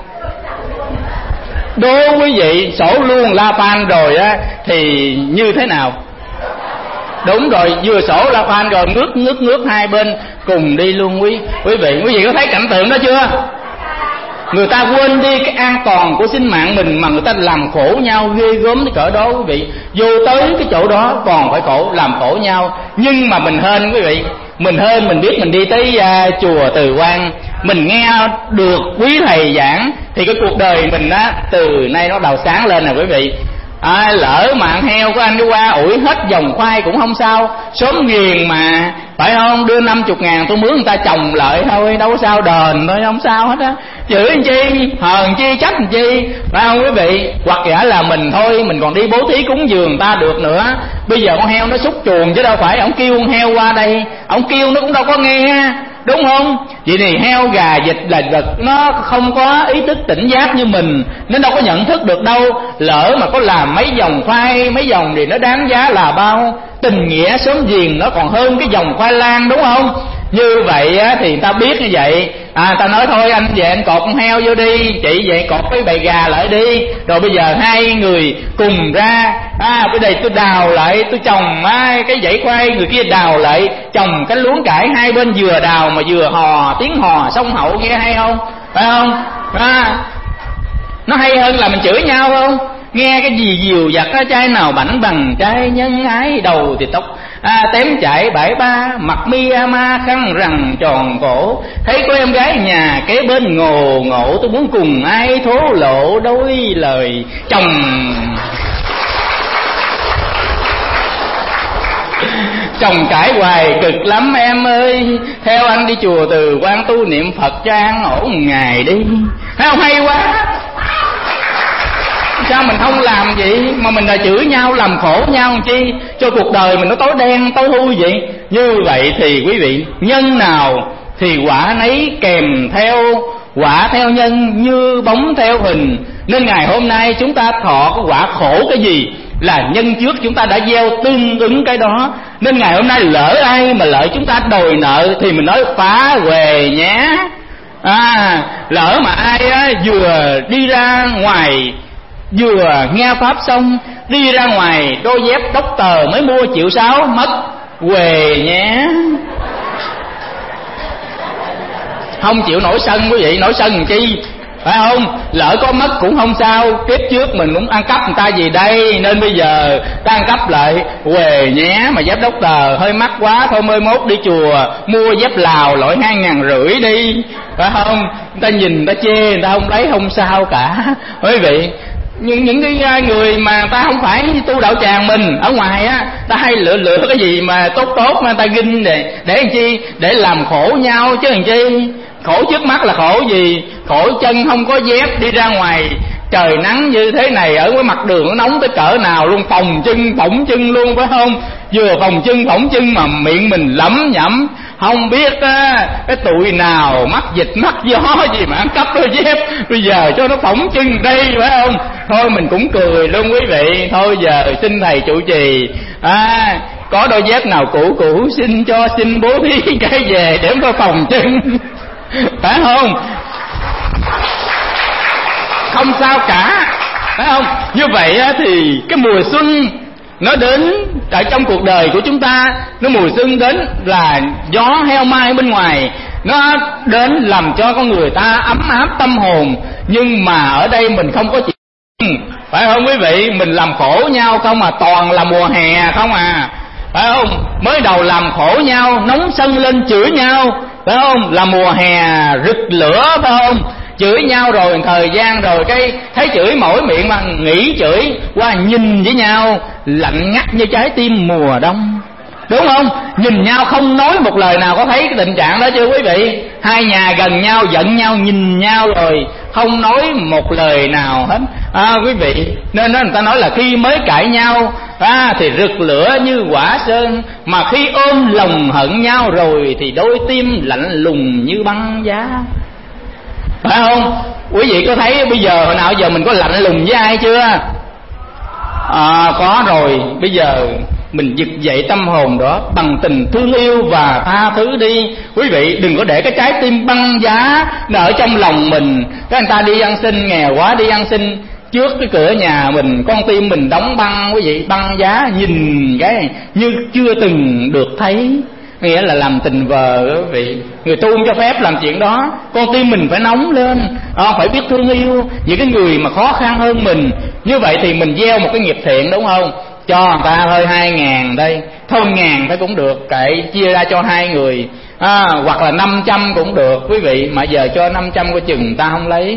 Đố quý vị sổ luôn la pan rồi á thì như thế nào? Đúng rồi, vừa sổ la pan rồi ngước ngước ngước hai bên cùng đi luôn quý quý vị. Quý vị có thấy cảnh tượng đó chưa? Người ta quên đi cái an toàn của sinh mạng mình mà người ta làm khổ nhau ghê gớm tới cỡ đó quý vị. Vô tới cái chỗ đó còn phải khổ, làm khổ nhau. Nhưng mà mình hên quý vị, mình hên mình biết mình đi tới uh, chùa Từ Quan, mình nghe được quý thầy giảng thì cái cuộc đời mình á từ nay nó đầu sáng lên nè quý vị. À, lỡ mà ăn heo của anh đi qua ủi hết vòng khoai cũng không sao, sớm ghiền mà phải không, đưa năm chục ngàn tôi mướn người ta trồng lại thôi, đâu có sao, đền thôi không sao hết á. Chửi anh chi, hờn chi, trách anh chi, phải không quý vị? Hoặc giả là mình thôi, mình còn đi bố thí cúng dường ta được nữa. Bây giờ con heo nó xúc chuồng chứ đâu phải ông kêu con heo qua đây, ông kêu nó cũng đâu có nghe, đúng không? Vậy thì heo gà vịt là vật nó không có ý thức tỉnh giác như mình, nó đâu có nhận thức được đâu. Lỡ mà có làm mấy vòng khoai mấy vòng thì nó đáng giá là bao. Tình nghĩa xóm giềng nó còn hơn cái vòng khoai lang, đúng không? Như vậy á, thì ta biết như vậy, à ta nói thôi anh về anh cột con heo vô đi, chị vậy cột cái bầy gà lại đi, rồi bây giờ hai người cùng ra, à bây đây tôi đào lại, tôi trồng á, cái dãy khoai, người kia đào lại, trồng cái luống cải, hai bên vừa đào mà vừa hò, tiếng hò sông hậu, nghe hay không? Phải không? À, nó hay hơn là mình chửi nhau không? Nghe cái gì diều dặt á, trai nào bảnh bằng trai nhân ái, đầu thì tóc à, tém chạy bãi ba, mặt mi ama khăn rằn tròn cổ, thấy có em gái nhà kế bên ngồ ngộ, tôi muốn cùng ai thố lộ đôi lời chồng. Chồng cãi hoài cực lắm em ơi, theo anh đi chùa từ quan tu niệm Phật cho an ổn một ngày đi. Thấy không? Hay quá. Sao mình không làm vậy mà mình là chửi nhau, làm khổ nhau chi, cho cuộc đời mình nó tối đen tối thui vậy? Như vậy thì quý vị, nhân nào thì quả nấy kèm theo, quả theo nhân như bóng theo hình. Nên ngày hôm nay chúng ta thọ cái quả khổ cái gì là nhân trước chúng ta đã gieo tương ứng cái đó. Nên ngày hôm nay lỡ ai mà lợi chúng ta đòi nợ thì mình nói phá huề nhé. À, lỡ mà ai á, vừa đi ra ngoài, vừa nghe pháp xong đi ra ngoài đôi dép đốc tờ mới mua triệu sáu, mất huề nhé. Không chịu nổi sân quý vị, nổi sân làm chi, phải không? Lỡ có mất cũng không sao, kiếp trước mình cũng ăn cắp người ta gì đây, nên bây giờ ta ăn cắp lại huề nhé. Mà dép đốc tờ hơi mắc quá, thôi mới mốt đi chùa mua dép Lào loại hai ngàn rưỡi đi, phải không? Người ta nhìn người ta chê, người ta không lấy không sao cả quý vị. Nhưng những cái người mà ta không phải tu đạo tràng mình ở ngoài á, ta hay lựa lựa cái gì mà tốt tốt mà ta ginh để để làm chi? Để làm khổ nhau chứ làm chi. Khổ trước mắt là khổ gì? Khổ chân không có dép đi ra ngoài trời nắng như thế này, ở cái mặt đường nó nóng tới cỡ nào luôn, phồng chân phỏng chân luôn, phải không? Vừa phồng chân phỏng chân mà miệng mình lẩm nhẩm không biết á, cái tụi nào mắc dịch mắc gió gì mà ăn cắp đôi dép, bây giờ cho nó phỏng chân đây, phải không? Thôi mình cũng cười luôn quý vị. Thôi giờ xin thầy trụ trì, à có đôi dép nào cũ cũ xin cho, xin bố thí cái về để nó phồng chân, phải không? Không sao cả, phải không? Như vậy á, thì cái mùa xuân nó đến ở trong cuộc đời của chúng ta, nó mùa xuân đến là gió heo mai bên ngoài, nó đến làm cho con người ta ấm áp tâm hồn. Nhưng mà ở đây mình không có chuyện, phải không quý vị? Mình làm khổ nhau không mà, toàn là mùa hè không à, phải không? Mới đầu làm khổ nhau, nóng sân lên chửi nhau, phải không? Là mùa hè rực lửa, phải không? Chửi nhau rồi thời gian rồi cái thấy chửi mỗi miệng mà nghỉ chửi, qua nhìn với nhau lạnh ngắt như trái tim mùa đông, đúng không? Nhìn nhau không nói một lời nào, có thấy cái tình trạng đó chưa quý vị? Hai nhà gần nhau giận nhau, nhìn nhau rồi không nói một lời nào hết, à, quý vị. Nên đó người ta nói là khi mới cãi nhau à, thì rực lửa như hỏa sơn, mà khi ôm lòng hận nhau rồi thì đôi tim lạnh lùng như băng giá, phải không? Quý vị có thấy bây giờ hồi nào giờ mình có lạnh lùng với ai chưa? À, có rồi. Bây giờ mình vực dậy tâm hồn đó bằng tình thương yêu và tha thứ đi. Quý vị đừng có để cái trái tim băng giá nó ở trong lòng mình. Cái người ta đi ăn xin, nghèo quá đi ăn xin, trước cái cửa nhà mình con tim mình đóng băng, quý vị, băng giá, nhìn cái như chưa từng được thấy. Nghĩa là làm tình vờ đó quý vị. Người tu không cho phép làm chuyện đó. Con tim mình phải nóng lên, à, phải biết thương yêu những cái người mà khó khăn hơn mình. Như vậy thì mình gieo một cái nghiệp thiện, đúng không? Cho người ta hơi hai ngàn đây, thôi ngàn phải cũng được, kệ chia ra cho hai người, à, hoặc là năm trăm cũng được quý vị. Mà giờ cho năm trăm coi chừng người ta không lấy.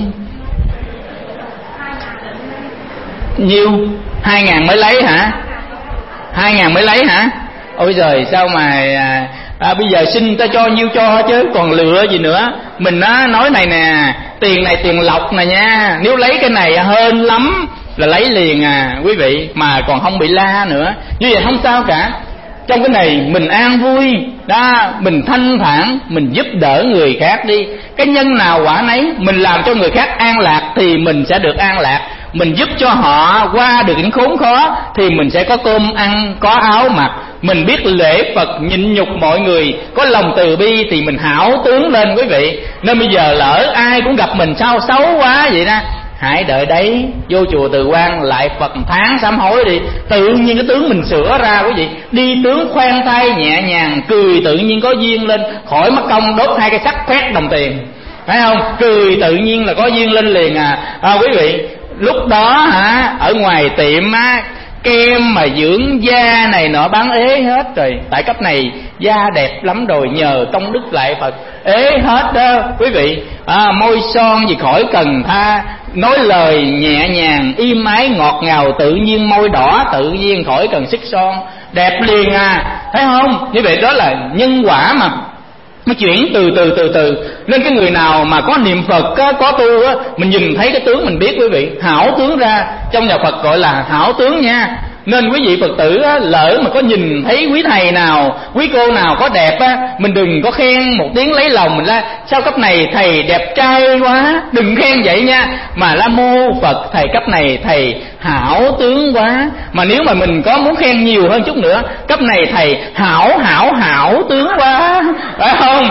Nhiêu? Hai ngàn mới lấy hả? Hai ngàn mới lấy hả? Ôi giời, sao mà à, à, bây giờ xin ta cho nhiêu cho chứ còn lựa gì nữa. Mình á, nói này nè, tiền này tiền lọc nè nha, nếu lấy cái này hên lắm là lấy liền à quý vị, mà còn không bị la nữa. Như vậy không sao cả. trong cái này mình an vui đó, mình thanh thản, mình giúp đỡ người khác đi. Cái nhân nào quả nấy, mình làm cho người khác an lạc thì mình sẽ được an lạc. Mình giúp cho họ qua được những khốn khó thì mình sẽ có cơm ăn, có áo mặc. Mình biết lễ Phật, nhịn nhục mọi người, có lòng từ bi thì mình hảo tướng lên quý vị. Nên bây giờ lỡ ai cũng gặp mình sao xấu quá vậy đó, hãy đợi đấy, vô chùa Từ Quan lại Phật tháng sám hối đi, tự nhiên cái tướng mình sửa ra quý vị. Đi tướng khoan thai nhẹ nhàng, cười tự nhiên có duyên lên, khỏi mất công đốt hai cái sắt khoét đồng tiền, phải không? Cười tự nhiên là có duyên lên liền à, à quý vị. Lúc đó hả, ở ngoài tiệm á, kem mà dưỡng da này nọ bán ế hết rồi. Tại cấp này da đẹp lắm rồi, nhờ công đức lại Phật ế hết đó quý vị. À, môi son gì khỏi cần tha, nói lời nhẹ nhàng im ái ngọt ngào, tự nhiên môi đỏ tự nhiên khỏi cần xức son, đẹp liền à, thấy không? Như vậy đó là nhân quả mà nó chuyển từ từ từ từ. Nên cái người nào mà có niệm Phật á, có tu á, mình nhìn thấy cái tướng mình biết quý vị, hảo tướng ra. Trong nhà Phật gọi là hảo tướng nha. Nên quý vị Phật tử á, lỡ mà có nhìn thấy quý thầy nào, quý cô nào có đẹp á, mình đừng có khen một tiếng lấy lòng mình là sao cấp này thầy đẹp trai quá, đừng khen vậy nha. Mà La Mô Phật, thầy cấp này thầy hảo tướng quá. Mà nếu mà mình có muốn khen nhiều hơn chút nữa, cấp này thầy hảo hảo hảo tướng quá, phải không?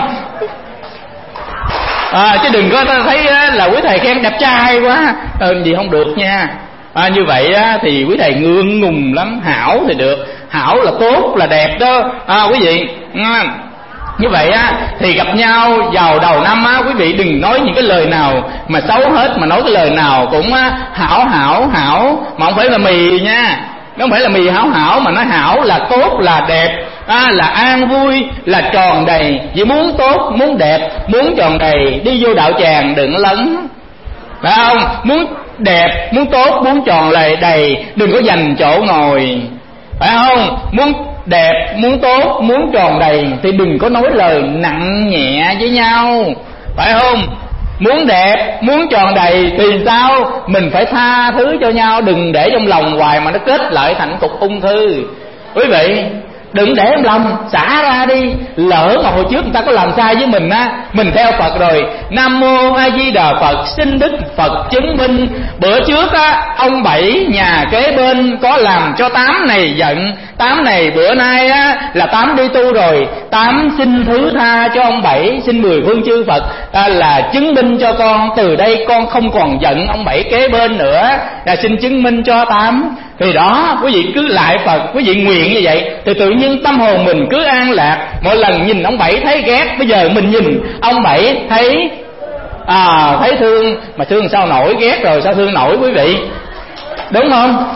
À, chứ đừng có thấy là quý thầy khen đẹp trai quá, ừ, gì không được nha. À, như vậy á, thì quý thầy ngượng ngùng lắm. Hảo thì được, hảo là tốt là đẹp đó à, quý vị. À, như vậy á, thì gặp nhau vào đầu năm á, quý vị đừng nói những cái lời nào mà xấu hết, mà nói cái lời nào cũng á, hảo hảo hảo, mà không phải là mì nha. Nó không phải là mì hảo hảo, mà nó hảo là tốt là đẹp, à, là an vui, là tròn đầy. Vì muốn tốt, muốn đẹp, muốn tròn đầy, đi vô đạo tràng đừng lấn, phải không? Muốn đẹp, muốn tốt, muốn tròn lề đầy, đừng có dành chỗ ngồi, phải không? Muốn đẹp, muốn tốt, muốn tròn đầy thì đừng có nói lời nặng nhẹ với nhau, phải không? Muốn đẹp, muốn tròn đầy thì sao? Mình phải tha thứ cho nhau, đừng để trong lòng hoài mà nó kết lại thành cục ung thư. Quý vị đừng để trong lòng, xả ra đi. Lỡ mà hồi trước người ta có làm sai với mình á, mình theo Phật rồi, Nam Mô A Di Đà Phật, xin Đức Phật chứng minh. Bữa trước á, ông Bảy nhà kế bên có làm cho Tám này giận. Tám này bữa nay á là Tám đi tu rồi, Tám xin thứ tha cho ông Bảy, xin mười phương chư Phật à, là chứng minh cho con, từ đây con không còn giận ông Bảy kế bên nữa, là xin chứng minh cho Tám. Thì đó, quý vị cứ lại Phật, quý vị nguyện như vậy thì tự nhiên tâm hồn mình cứ an lạc. Mỗi lần nhìn ông Bảy thấy ghét, bây giờ mình nhìn ông Bảy thấy à thấy thương. Mà thương sao nổi, ghét rồi sao thương nổi quý vị, đúng không?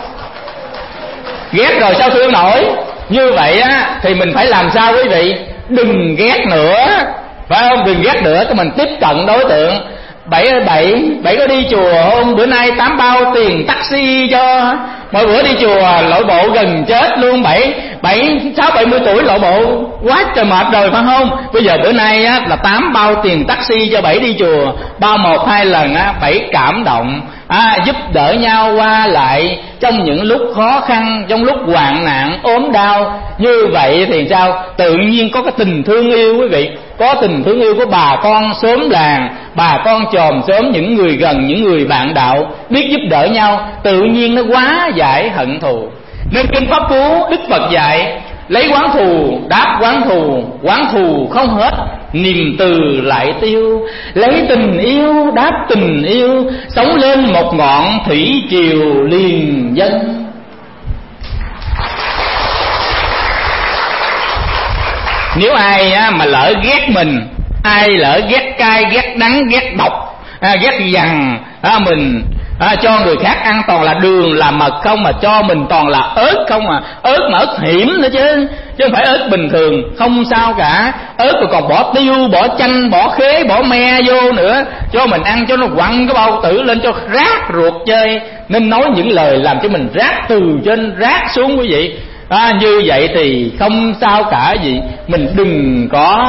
Ghét rồi sao thương nổi. Như vậy á thì mình phải làm sao quý vị? Đừng ghét nữa, phải không? Đừng ghét nữa, cái mình tiếp cận đối tượng. Bảy ơi bảy, Bảy có đi chùa không? Bữa nay Tám bao tiền taxi cho. Mỗi bữa đi chùa lội bộ gần chết luôn. Bảy, bảy, sáu, bảy mươi tuổi lội bộ quá trời mệt rồi phải không? Bây giờ bữa nay á, là Tám bao tiền taxi cho Bảy đi chùa. Bao một hai lần á, Bảy cảm động à, giúp đỡ nhau qua lại trong những lúc khó khăn, trong lúc hoạn nạn, ốm đau. Như vậy thì sao? Tự nhiên có cái tình thương yêu quý vị. Có tình thương yêu của bà con xóm làng, bà con chòm xóm, những người gần, những người bạn đạo, biết giúp đỡ nhau, tự nhiên nó hóa giải hận thù. Nên kinh Pháp Cú Đức Phật dạy, lấy quán thù đáp quán thù, quán thù không hết, niềm từ lại tiêu. Lấy tình yêu đáp tình yêu, sống lên một ngọn thủy triều liền dân. Nếu ai mà lỡ ghét mình, ai lỡ ghét cay, ghét đắng, ghét độc, ghét dằn mình, À, cho người khác ăn toàn là đường là mật không, mà cho mình toàn là ớt không à. Ớt mà ớt hiểm nữa chứ, chứ không phải ớt bình thường. Không sao cả. Ớt rồi còn bỏ tiêu, bỏ chanh, bỏ khế, bỏ me vô nữa, cho mình ăn cho nó quặn cái bao tử lên, cho rát ruột chơi. Nên nói những lời làm cho mình rát từ trên rát xuống quý vị. À, như vậy thì không sao cả gì. Mình đừng có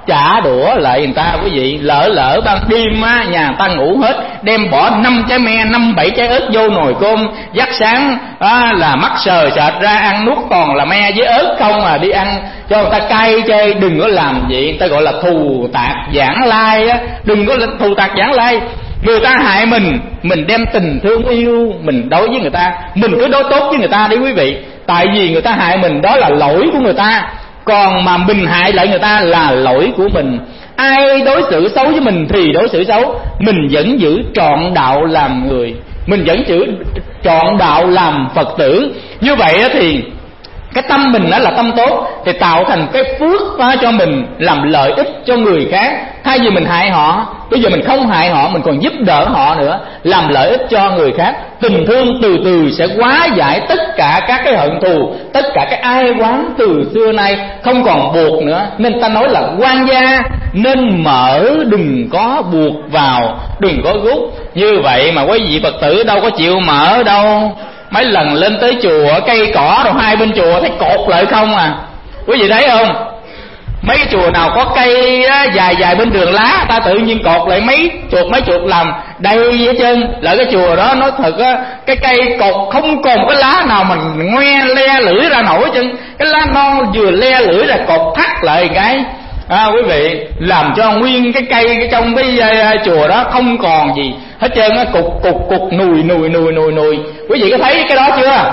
trả đũa lại người ta. Quý vị, lỡ lỡ ban đêm á, nhà người ta ngủ hết, đem bỏ năm trái me, năm bảy trái ớt vô nồi cơm, dắt sáng á, là mắt sờ sệt ra ăn nuốt còn là me với ớt không à, đi ăn cho người ta cay chơi. Đừng có làm vậy, người ta gọi là thù tạc giảng lai á, đừng có thù tạc giảng lai. Người ta hại mình, mình đem tình thương yêu mình đối với người ta, mình cứ đối tốt với người ta đi quý vị. Tại vì người ta hại mình đó là lỗi của người ta, còn mà mình hại lại người ta là lỗi của mình. Ai đối xử xấu với mình thì đối xử xấu, mình vẫn giữ trọn đạo làm người, mình vẫn giữ trọn đạo làm Phật tử. Như vậy thì cái tâm mình đó là tâm tốt, thì tạo thành cái phước đó cho mình, làm lợi ích cho người khác. Thay vì mình hại họ, bây giờ mình không hại họ, mình còn giúp đỡ họ nữa, làm lợi ích cho người khác. Tình thương từ từ sẽ hóa giải tất cả các cái hận thù, tất cả cái ai oán từ xưa nay không còn buộc nữa. Nên ta nói là quan gia nên mở, đừng có buộc vào, đừng có rút. Như vậy mà quý vị Phật tử đâu có chịu mở đâu. Mấy lần lên tới chùa, cây cỏ rồi hai bên chùa thấy cột lại không à. Quý vị thấy không? Mấy cái chùa nào có cây á, dài dài bên đường lá, ta tự nhiên cột lại mấy chuột mấy chuột làm đầy hết trơn. Lại cái chùa đó nói thật á, cái cây cột không còn cái lá nào mình ngoe le lưỡi ra nổi chân. Cái lá non vừa le lưỡi ra cột thắt lại cái. À, quý vị, làm cho nguyên cái cây cái trong cái uh, chùa đó không còn gì hết trơn á, cục cục cục nùi nùi nùi nùi nùi. Quý vị có thấy cái đó chưa?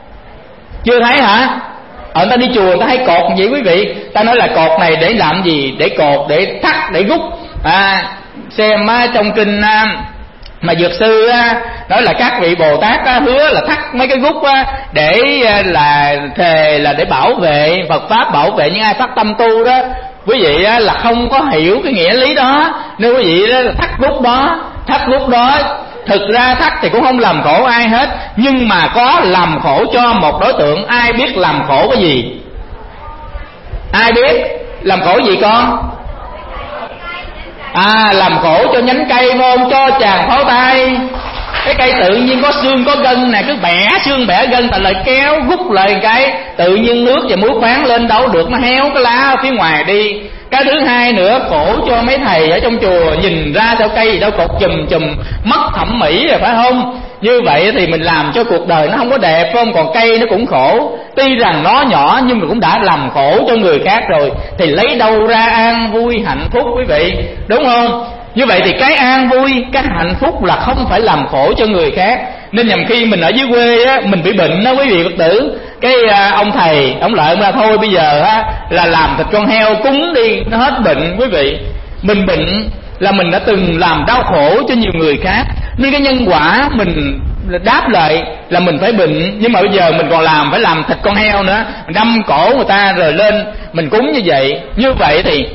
Chưa thấy hả? Ở ta đi chùa người ta hay cột vậy quý vị. Ta nói là cột này để làm gì? Để cột, để thắt, để rút. À, xem á, trong kinh á, mà Dược Sư á, nói là các vị Bồ Tát á, hứa là thắt mấy cái rút á, để là thề là để bảo vệ Phật Pháp, bảo vệ những ai phát tâm tu đó. Quý vị á, là không có hiểu cái nghĩa lý đó, nên quý vị đó là thắt rút đó, thắt rút đó. Thực ra thắt thì cũng không làm khổ ai hết, nhưng mà có làm khổ cho một đối tượng. Ai biết làm khổ cái gì? Ai biết làm khổ gì con? À, làm khổ cho nhánh cây không? Cho chàng pháo tay. Cái cây tự nhiên có xương có gân nè, cứ bẻ xương bẻ gân, tại lại kéo rút lại cái tự nhiên nước và muối khoáng lên đâu được, nó héo cái lá ở phía ngoài đi. Cái thứ hai nữa, khổ cho mấy thầy ở trong chùa nhìn ra sao cây gì đâu cột chùm chùm, mất thẩm mỹ rồi phải không? Như vậy thì mình làm cho cuộc đời nó không có đẹp phải không? Còn cây nó cũng khổ, tuy rằng nó nhỏ nhưng mà cũng đã làm khổ cho người khác rồi, thì lấy đâu ra an vui hạnh phúc quý vị, đúng không? Như vậy thì cái an vui, cái hạnh phúc là không phải làm khổ cho người khác. Nên nhầm khi mình ở dưới quê á, mình bị bệnh đó quý vị Phật tử, cái à, ông thầy ông lợi ra thôi bây giờ á, là làm thịt con heo cúng đi, nó hết bệnh quý vị. Mình bệnh là mình đã từng làm đau khổ cho nhiều người khác, nên cái nhân quả mình đáp lại là mình phải bệnh. Nhưng mà bây giờ mình còn làm, phải làm thịt con heo nữa, mình đâm cổ người ta rồi lên mình cúng như vậy. Như vậy thì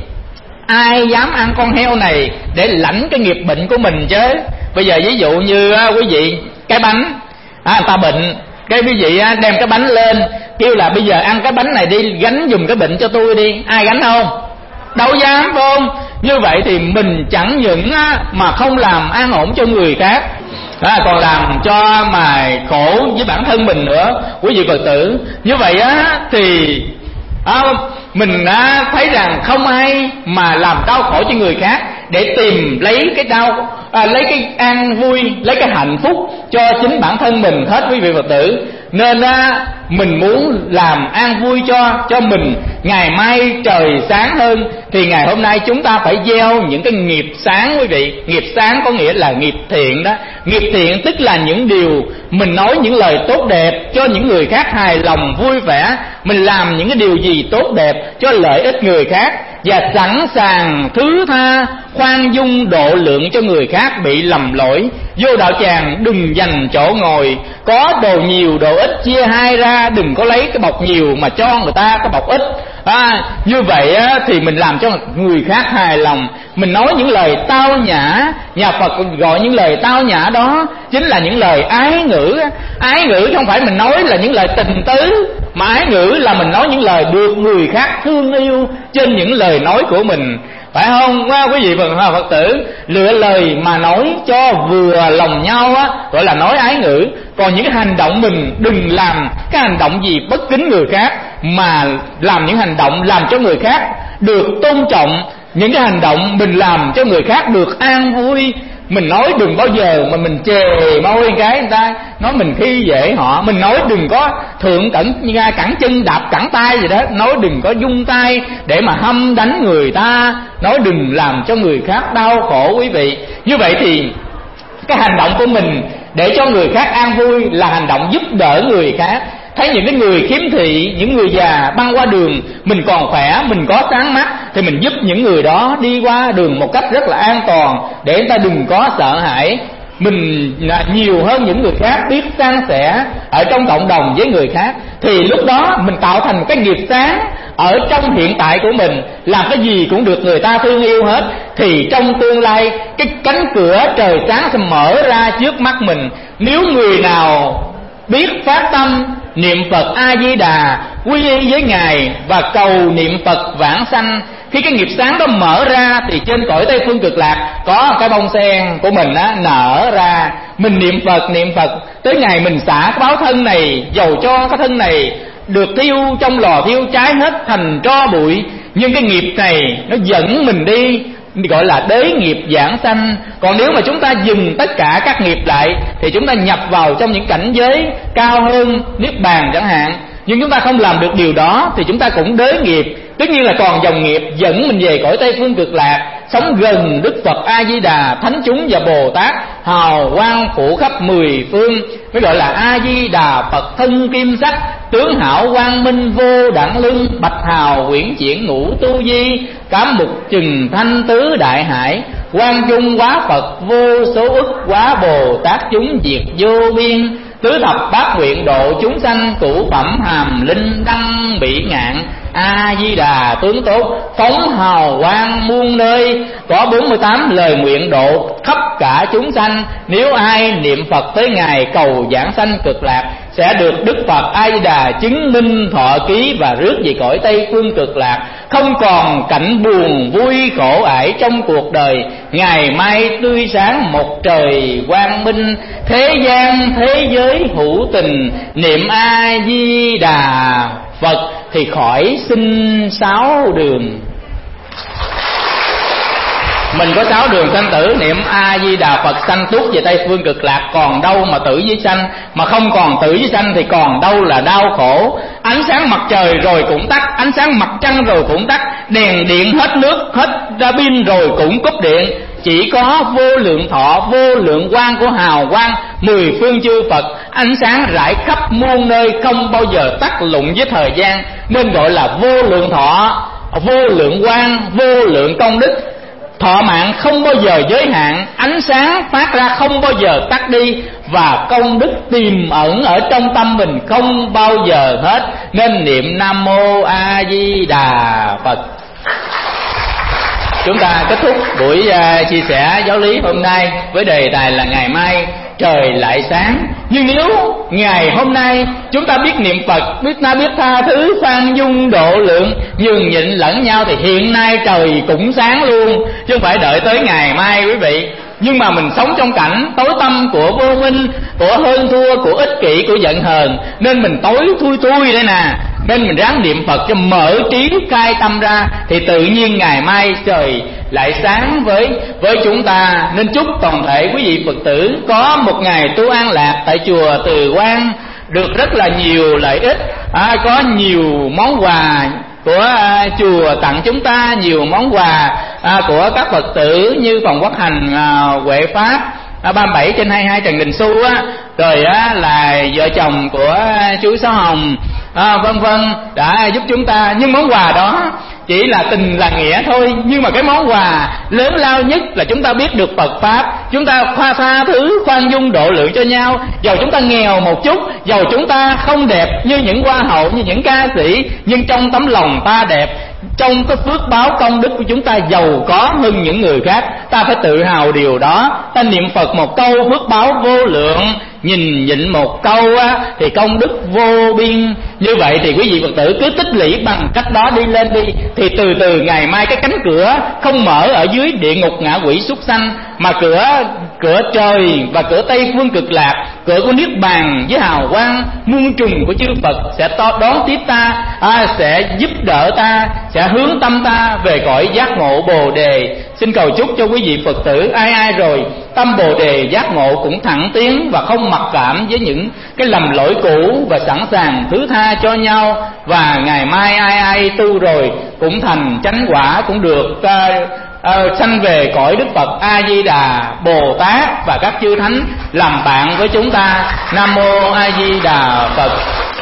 ai dám ăn con heo này để lãnh cái nghiệp bệnh của mình chứ? Bây giờ ví dụ như á, quý vị cái bánh à, người ta bệnh, cái quý vị á, đem cái bánh lên kêu là bây giờ ăn cái bánh này đi, gánh giùm cái bệnh cho tôi đi. Ai gánh không? Đâu dám phải không? Như vậy thì mình chẳng những á, mà không làm an ổn cho người khác, à, còn làm cho mà khổ với bản thân mình nữa quý vị Phật tử. Như vậy á thì à, mình đã thấy rằng không ai mà làm đau khổ cho người khác để tìm lấy cái đau à, lấy cái an vui, lấy cái hạnh phúc cho chính bản thân mình hết quý vị Phật tử. Nên á, mình muốn làm an vui cho cho mình, ngày mai trời sáng hơn thì ngày hôm nay chúng ta phải gieo những cái nghiệp sáng quý vị. Nghiệp sáng có nghĩa là nghiệp thiện đó. Nghiệp thiện tức là những điều mình nói những lời tốt đẹp cho những người khác hài lòng vui vẻ, mình làm những cái điều gì tốt đẹp cho lợi ích người khác, và sẵn sàng thứ tha khoan dung độ lượng cho người khác bị lầm lỗi. Vô đạo tràng đừng dành chỗ ngồi, có đồ nhiều đồ ít chia hai ra, đừng có lấy cái bọc nhiều mà cho người ta cái bọc ít. À, như vậy á, thì mình làm cho người khác hài lòng, mình nói những lời tao nhã. Nhà Phật gọi những lời tao nhã đó chính là những lời ái ngữ. Ái ngữ không phải mình nói là những lời tình tứ, mà ái ngữ là mình nói những lời được người khác thương yêu trên những lời nói của mình, phải không quý vị Phật, Phật tử? Lựa lời mà nói cho vừa lòng nhau á, gọi là nói ái ngữ. Còn những cái hành động mình đừng làm cái hành động gì bất kính người khác, mà làm những hành động làm cho người khác được tôn trọng, những cái hành động mình làm cho người khác được an vui. Mình nói đừng bao giờ mà mình chề môi cái người ta nói mình khi dễ họ. Mình nói đừng có thượng cẳng cẳng chân đạp cẳng tay gì đó. Nói đừng có dung tay để mà hăm đánh người ta. Nói đừng làm cho người khác đau khổ quý vị. Như vậy thì cái hành động của mình để cho người khác an vui là hành động giúp đỡ người khác. Thấy những cái người khiếm thị, những người già băng qua đường, mình còn khỏe, mình có sáng mắt thì mình giúp những người đó đi qua đường một cách rất là an toàn, để người ta đừng có sợ hãi. Mình nhiều hơn những người khác, biết san sẻ ở trong cộng đồng với người khác, thì lúc đó mình tạo thành một cái nghiệp sáng ở trong hiện tại của mình. Làm cái gì cũng được người ta thương yêu hết, thì trong tương lai cái cánh cửa trời sáng sẽ mở ra trước mắt mình. Nếu người nào biết phát tâm niệm Phật A Di Đà, quy y với Ngài và cầu niệm Phật vãng sanh, khi cái nghiệp sáng đó mở ra thì trên cõi Tây Phương Cực Lạc có cái bông sen của mình á nở ra. Mình niệm Phật niệm Phật tới ngày mình xả cái báo thân này, dầu cho cái thân này được thiêu trong lò thiêu cháy hết thành tro bụi, nhưng cái nghiệp này nó dẫn mình đi, gọi là đế nghiệp giảng sanh. Còn nếu mà chúng ta dừng tất cả các nghiệp lại thì chúng ta nhập vào trong những cảnh giới cao hơn, niết bàn chẳng hạn. Nhưng chúng ta không làm được điều đó thì chúng ta cũng đế nghiệp, tất nhiên là còn dòng nghiệp dẫn mình về cõi Tây Phương Cực Lạc, sống gần Đức Phật A Di Đà, thánh chúng và Bồ Tát hào quang phủ khắp mười phương, mới gọi là A Di Đà Phật thân kim sắc, tướng hảo quang minh vô đẳng lưng, bạch hào quyển chuyển ngũ tu di, cám mục trừng thanh tứ đại hải, quang trung quá Phật vô số ức, quá Bồ Tát chúng diệt vô biên, tứ thập bát nguyện độ chúng sanh, cửu phẩm hàm linh đăng bị ngạn, A Di Đà tướng tốt phóng hào quang muôn nơi, có bốn mươi tám lời nguyện độ khắp cả chúng sanh. Nếu ai niệm Phật tới ngày cầu giảng sanh Cực Lạc, sẽ được Đức Phật A Di Đà chứng minh thọ ký và rước về cõi Tây Phương Cực Lạc, không còn cảnh buồn vui khổ ải trong cuộc đời. Ngày mai tươi sáng một trời quang minh, thế gian thế giới hữu tình, niệm A Di Đà Phật thì khỏi sinh sáu đường. Mình có sáu đường sanh tử, niệm A Di Đà Phật sanh túc về Tây Phương Cực Lạc. Còn đâu mà tử với sanh, mà không còn tử với sanh thì còn đâu là đau khổ. Ánh sáng mặt trời rồi cũng tắt, ánh sáng mặt trăng rồi cũng tắt, đèn điện hết nước, hết ra pin rồi cũng cúp điện. Chỉ có vô lượng thọ, vô lượng quang của hào quang mười phương chư Phật, ánh sáng rải khắp muôn nơi, không bao giờ tắt lụng với thời gian, nên gọi là vô lượng thọ, vô lượng quang, vô lượng công đức. Thọ mạng không bao giờ giới hạn, ánh sáng phát ra không bao giờ tắt đi, và công đức tiềm ẩn ở trong tâm mình không bao giờ hết. Nên niệm Nam Mô A Di Đà Phật. Chúng ta kết thúc buổi uh, chia sẻ giáo lý hôm nay với đề tài là ngày mai trời lại sáng. Nhưng nếu ngày hôm nay chúng ta biết niệm Phật, biết ta biết tha thứ, khoan dung độ lượng, nhường nhịn lẫn nhau, thì hiện nay trời cũng sáng luôn, chứ không phải đợi tới ngày mai quý vị. Nhưng mà mình sống trong cảnh tối tăm của vô minh, của hơn thua, của ích kỷ, của giận hờn, nên mình tối thui thui đây nè. Nên mình ráng niệm Phật cho mở trí khai tâm ra, thì tự nhiên ngày mai trời lại sáng với với chúng ta. Nên chúc toàn thể quý vị Phật tử có một ngày tu an lạc tại chùa Từ Quang, được rất là nhiều lợi ích, à, có nhiều món quà của à, chùa tặng chúng ta, nhiều món quà à, của các Phật tử như phòng quốc hành à, Huệ Pháp à, ba mươi bảy trên hai mươi hai Trần Đình Xu á, rồi á, là vợ chồng của chú Sáu Hồng à, vân vân đã giúp chúng ta. Nhưng món quà đó chỉ là tình là nghĩa thôi, nhưng mà cái món quà lớn lao nhất là chúng ta biết được Phật Pháp, chúng ta khoa tha thứ, khoan dung độ lượng cho nhau. Dầu chúng ta nghèo một chút, dầu chúng ta không đẹp như những hoa hậu, như những ca sĩ, nhưng trong tấm lòng ta đẹp, trong cái phước báo công đức của chúng ta giàu có hơn những người khác. Ta phải tự hào điều đó. Ta niệm Phật một câu phước báo vô lượng, nhìn nhịn một câu á, thì công đức vô biên. Như vậy thì quý vị Phật tử cứ tích lũy bằng cách đó đi lên đi, thì từ từ ngày mai cái cánh cửa không mở ở dưới địa ngục ngạ quỷ súc sanh, mà cửa cửa trời và cửa Tây phương cực lạc, cửa của niết bàn với hào quang muôn trùng của chư Phật sẽ to đón tiếp ta, à, sẽ giúp đỡ ta, sẽ hướng tâm ta về cõi giác ngộ Bồ đề. Xin cầu chúc cho quý vị Phật tử ai ai rồi tâm Bồ đề giác ngộ cũng thẳng tiến và không mặc cảm với những cái lầm lỗi cũ, và sẵn sàng thứ tha cho nhau, và ngày mai ai ai tu rồi cũng thành chánh quả, cũng được uh, uh, sanh về cõi Đức Phật A Di Đà Bồ Tát và các chư thánh làm bạn với chúng ta. Nam mô A Di Đà Phật.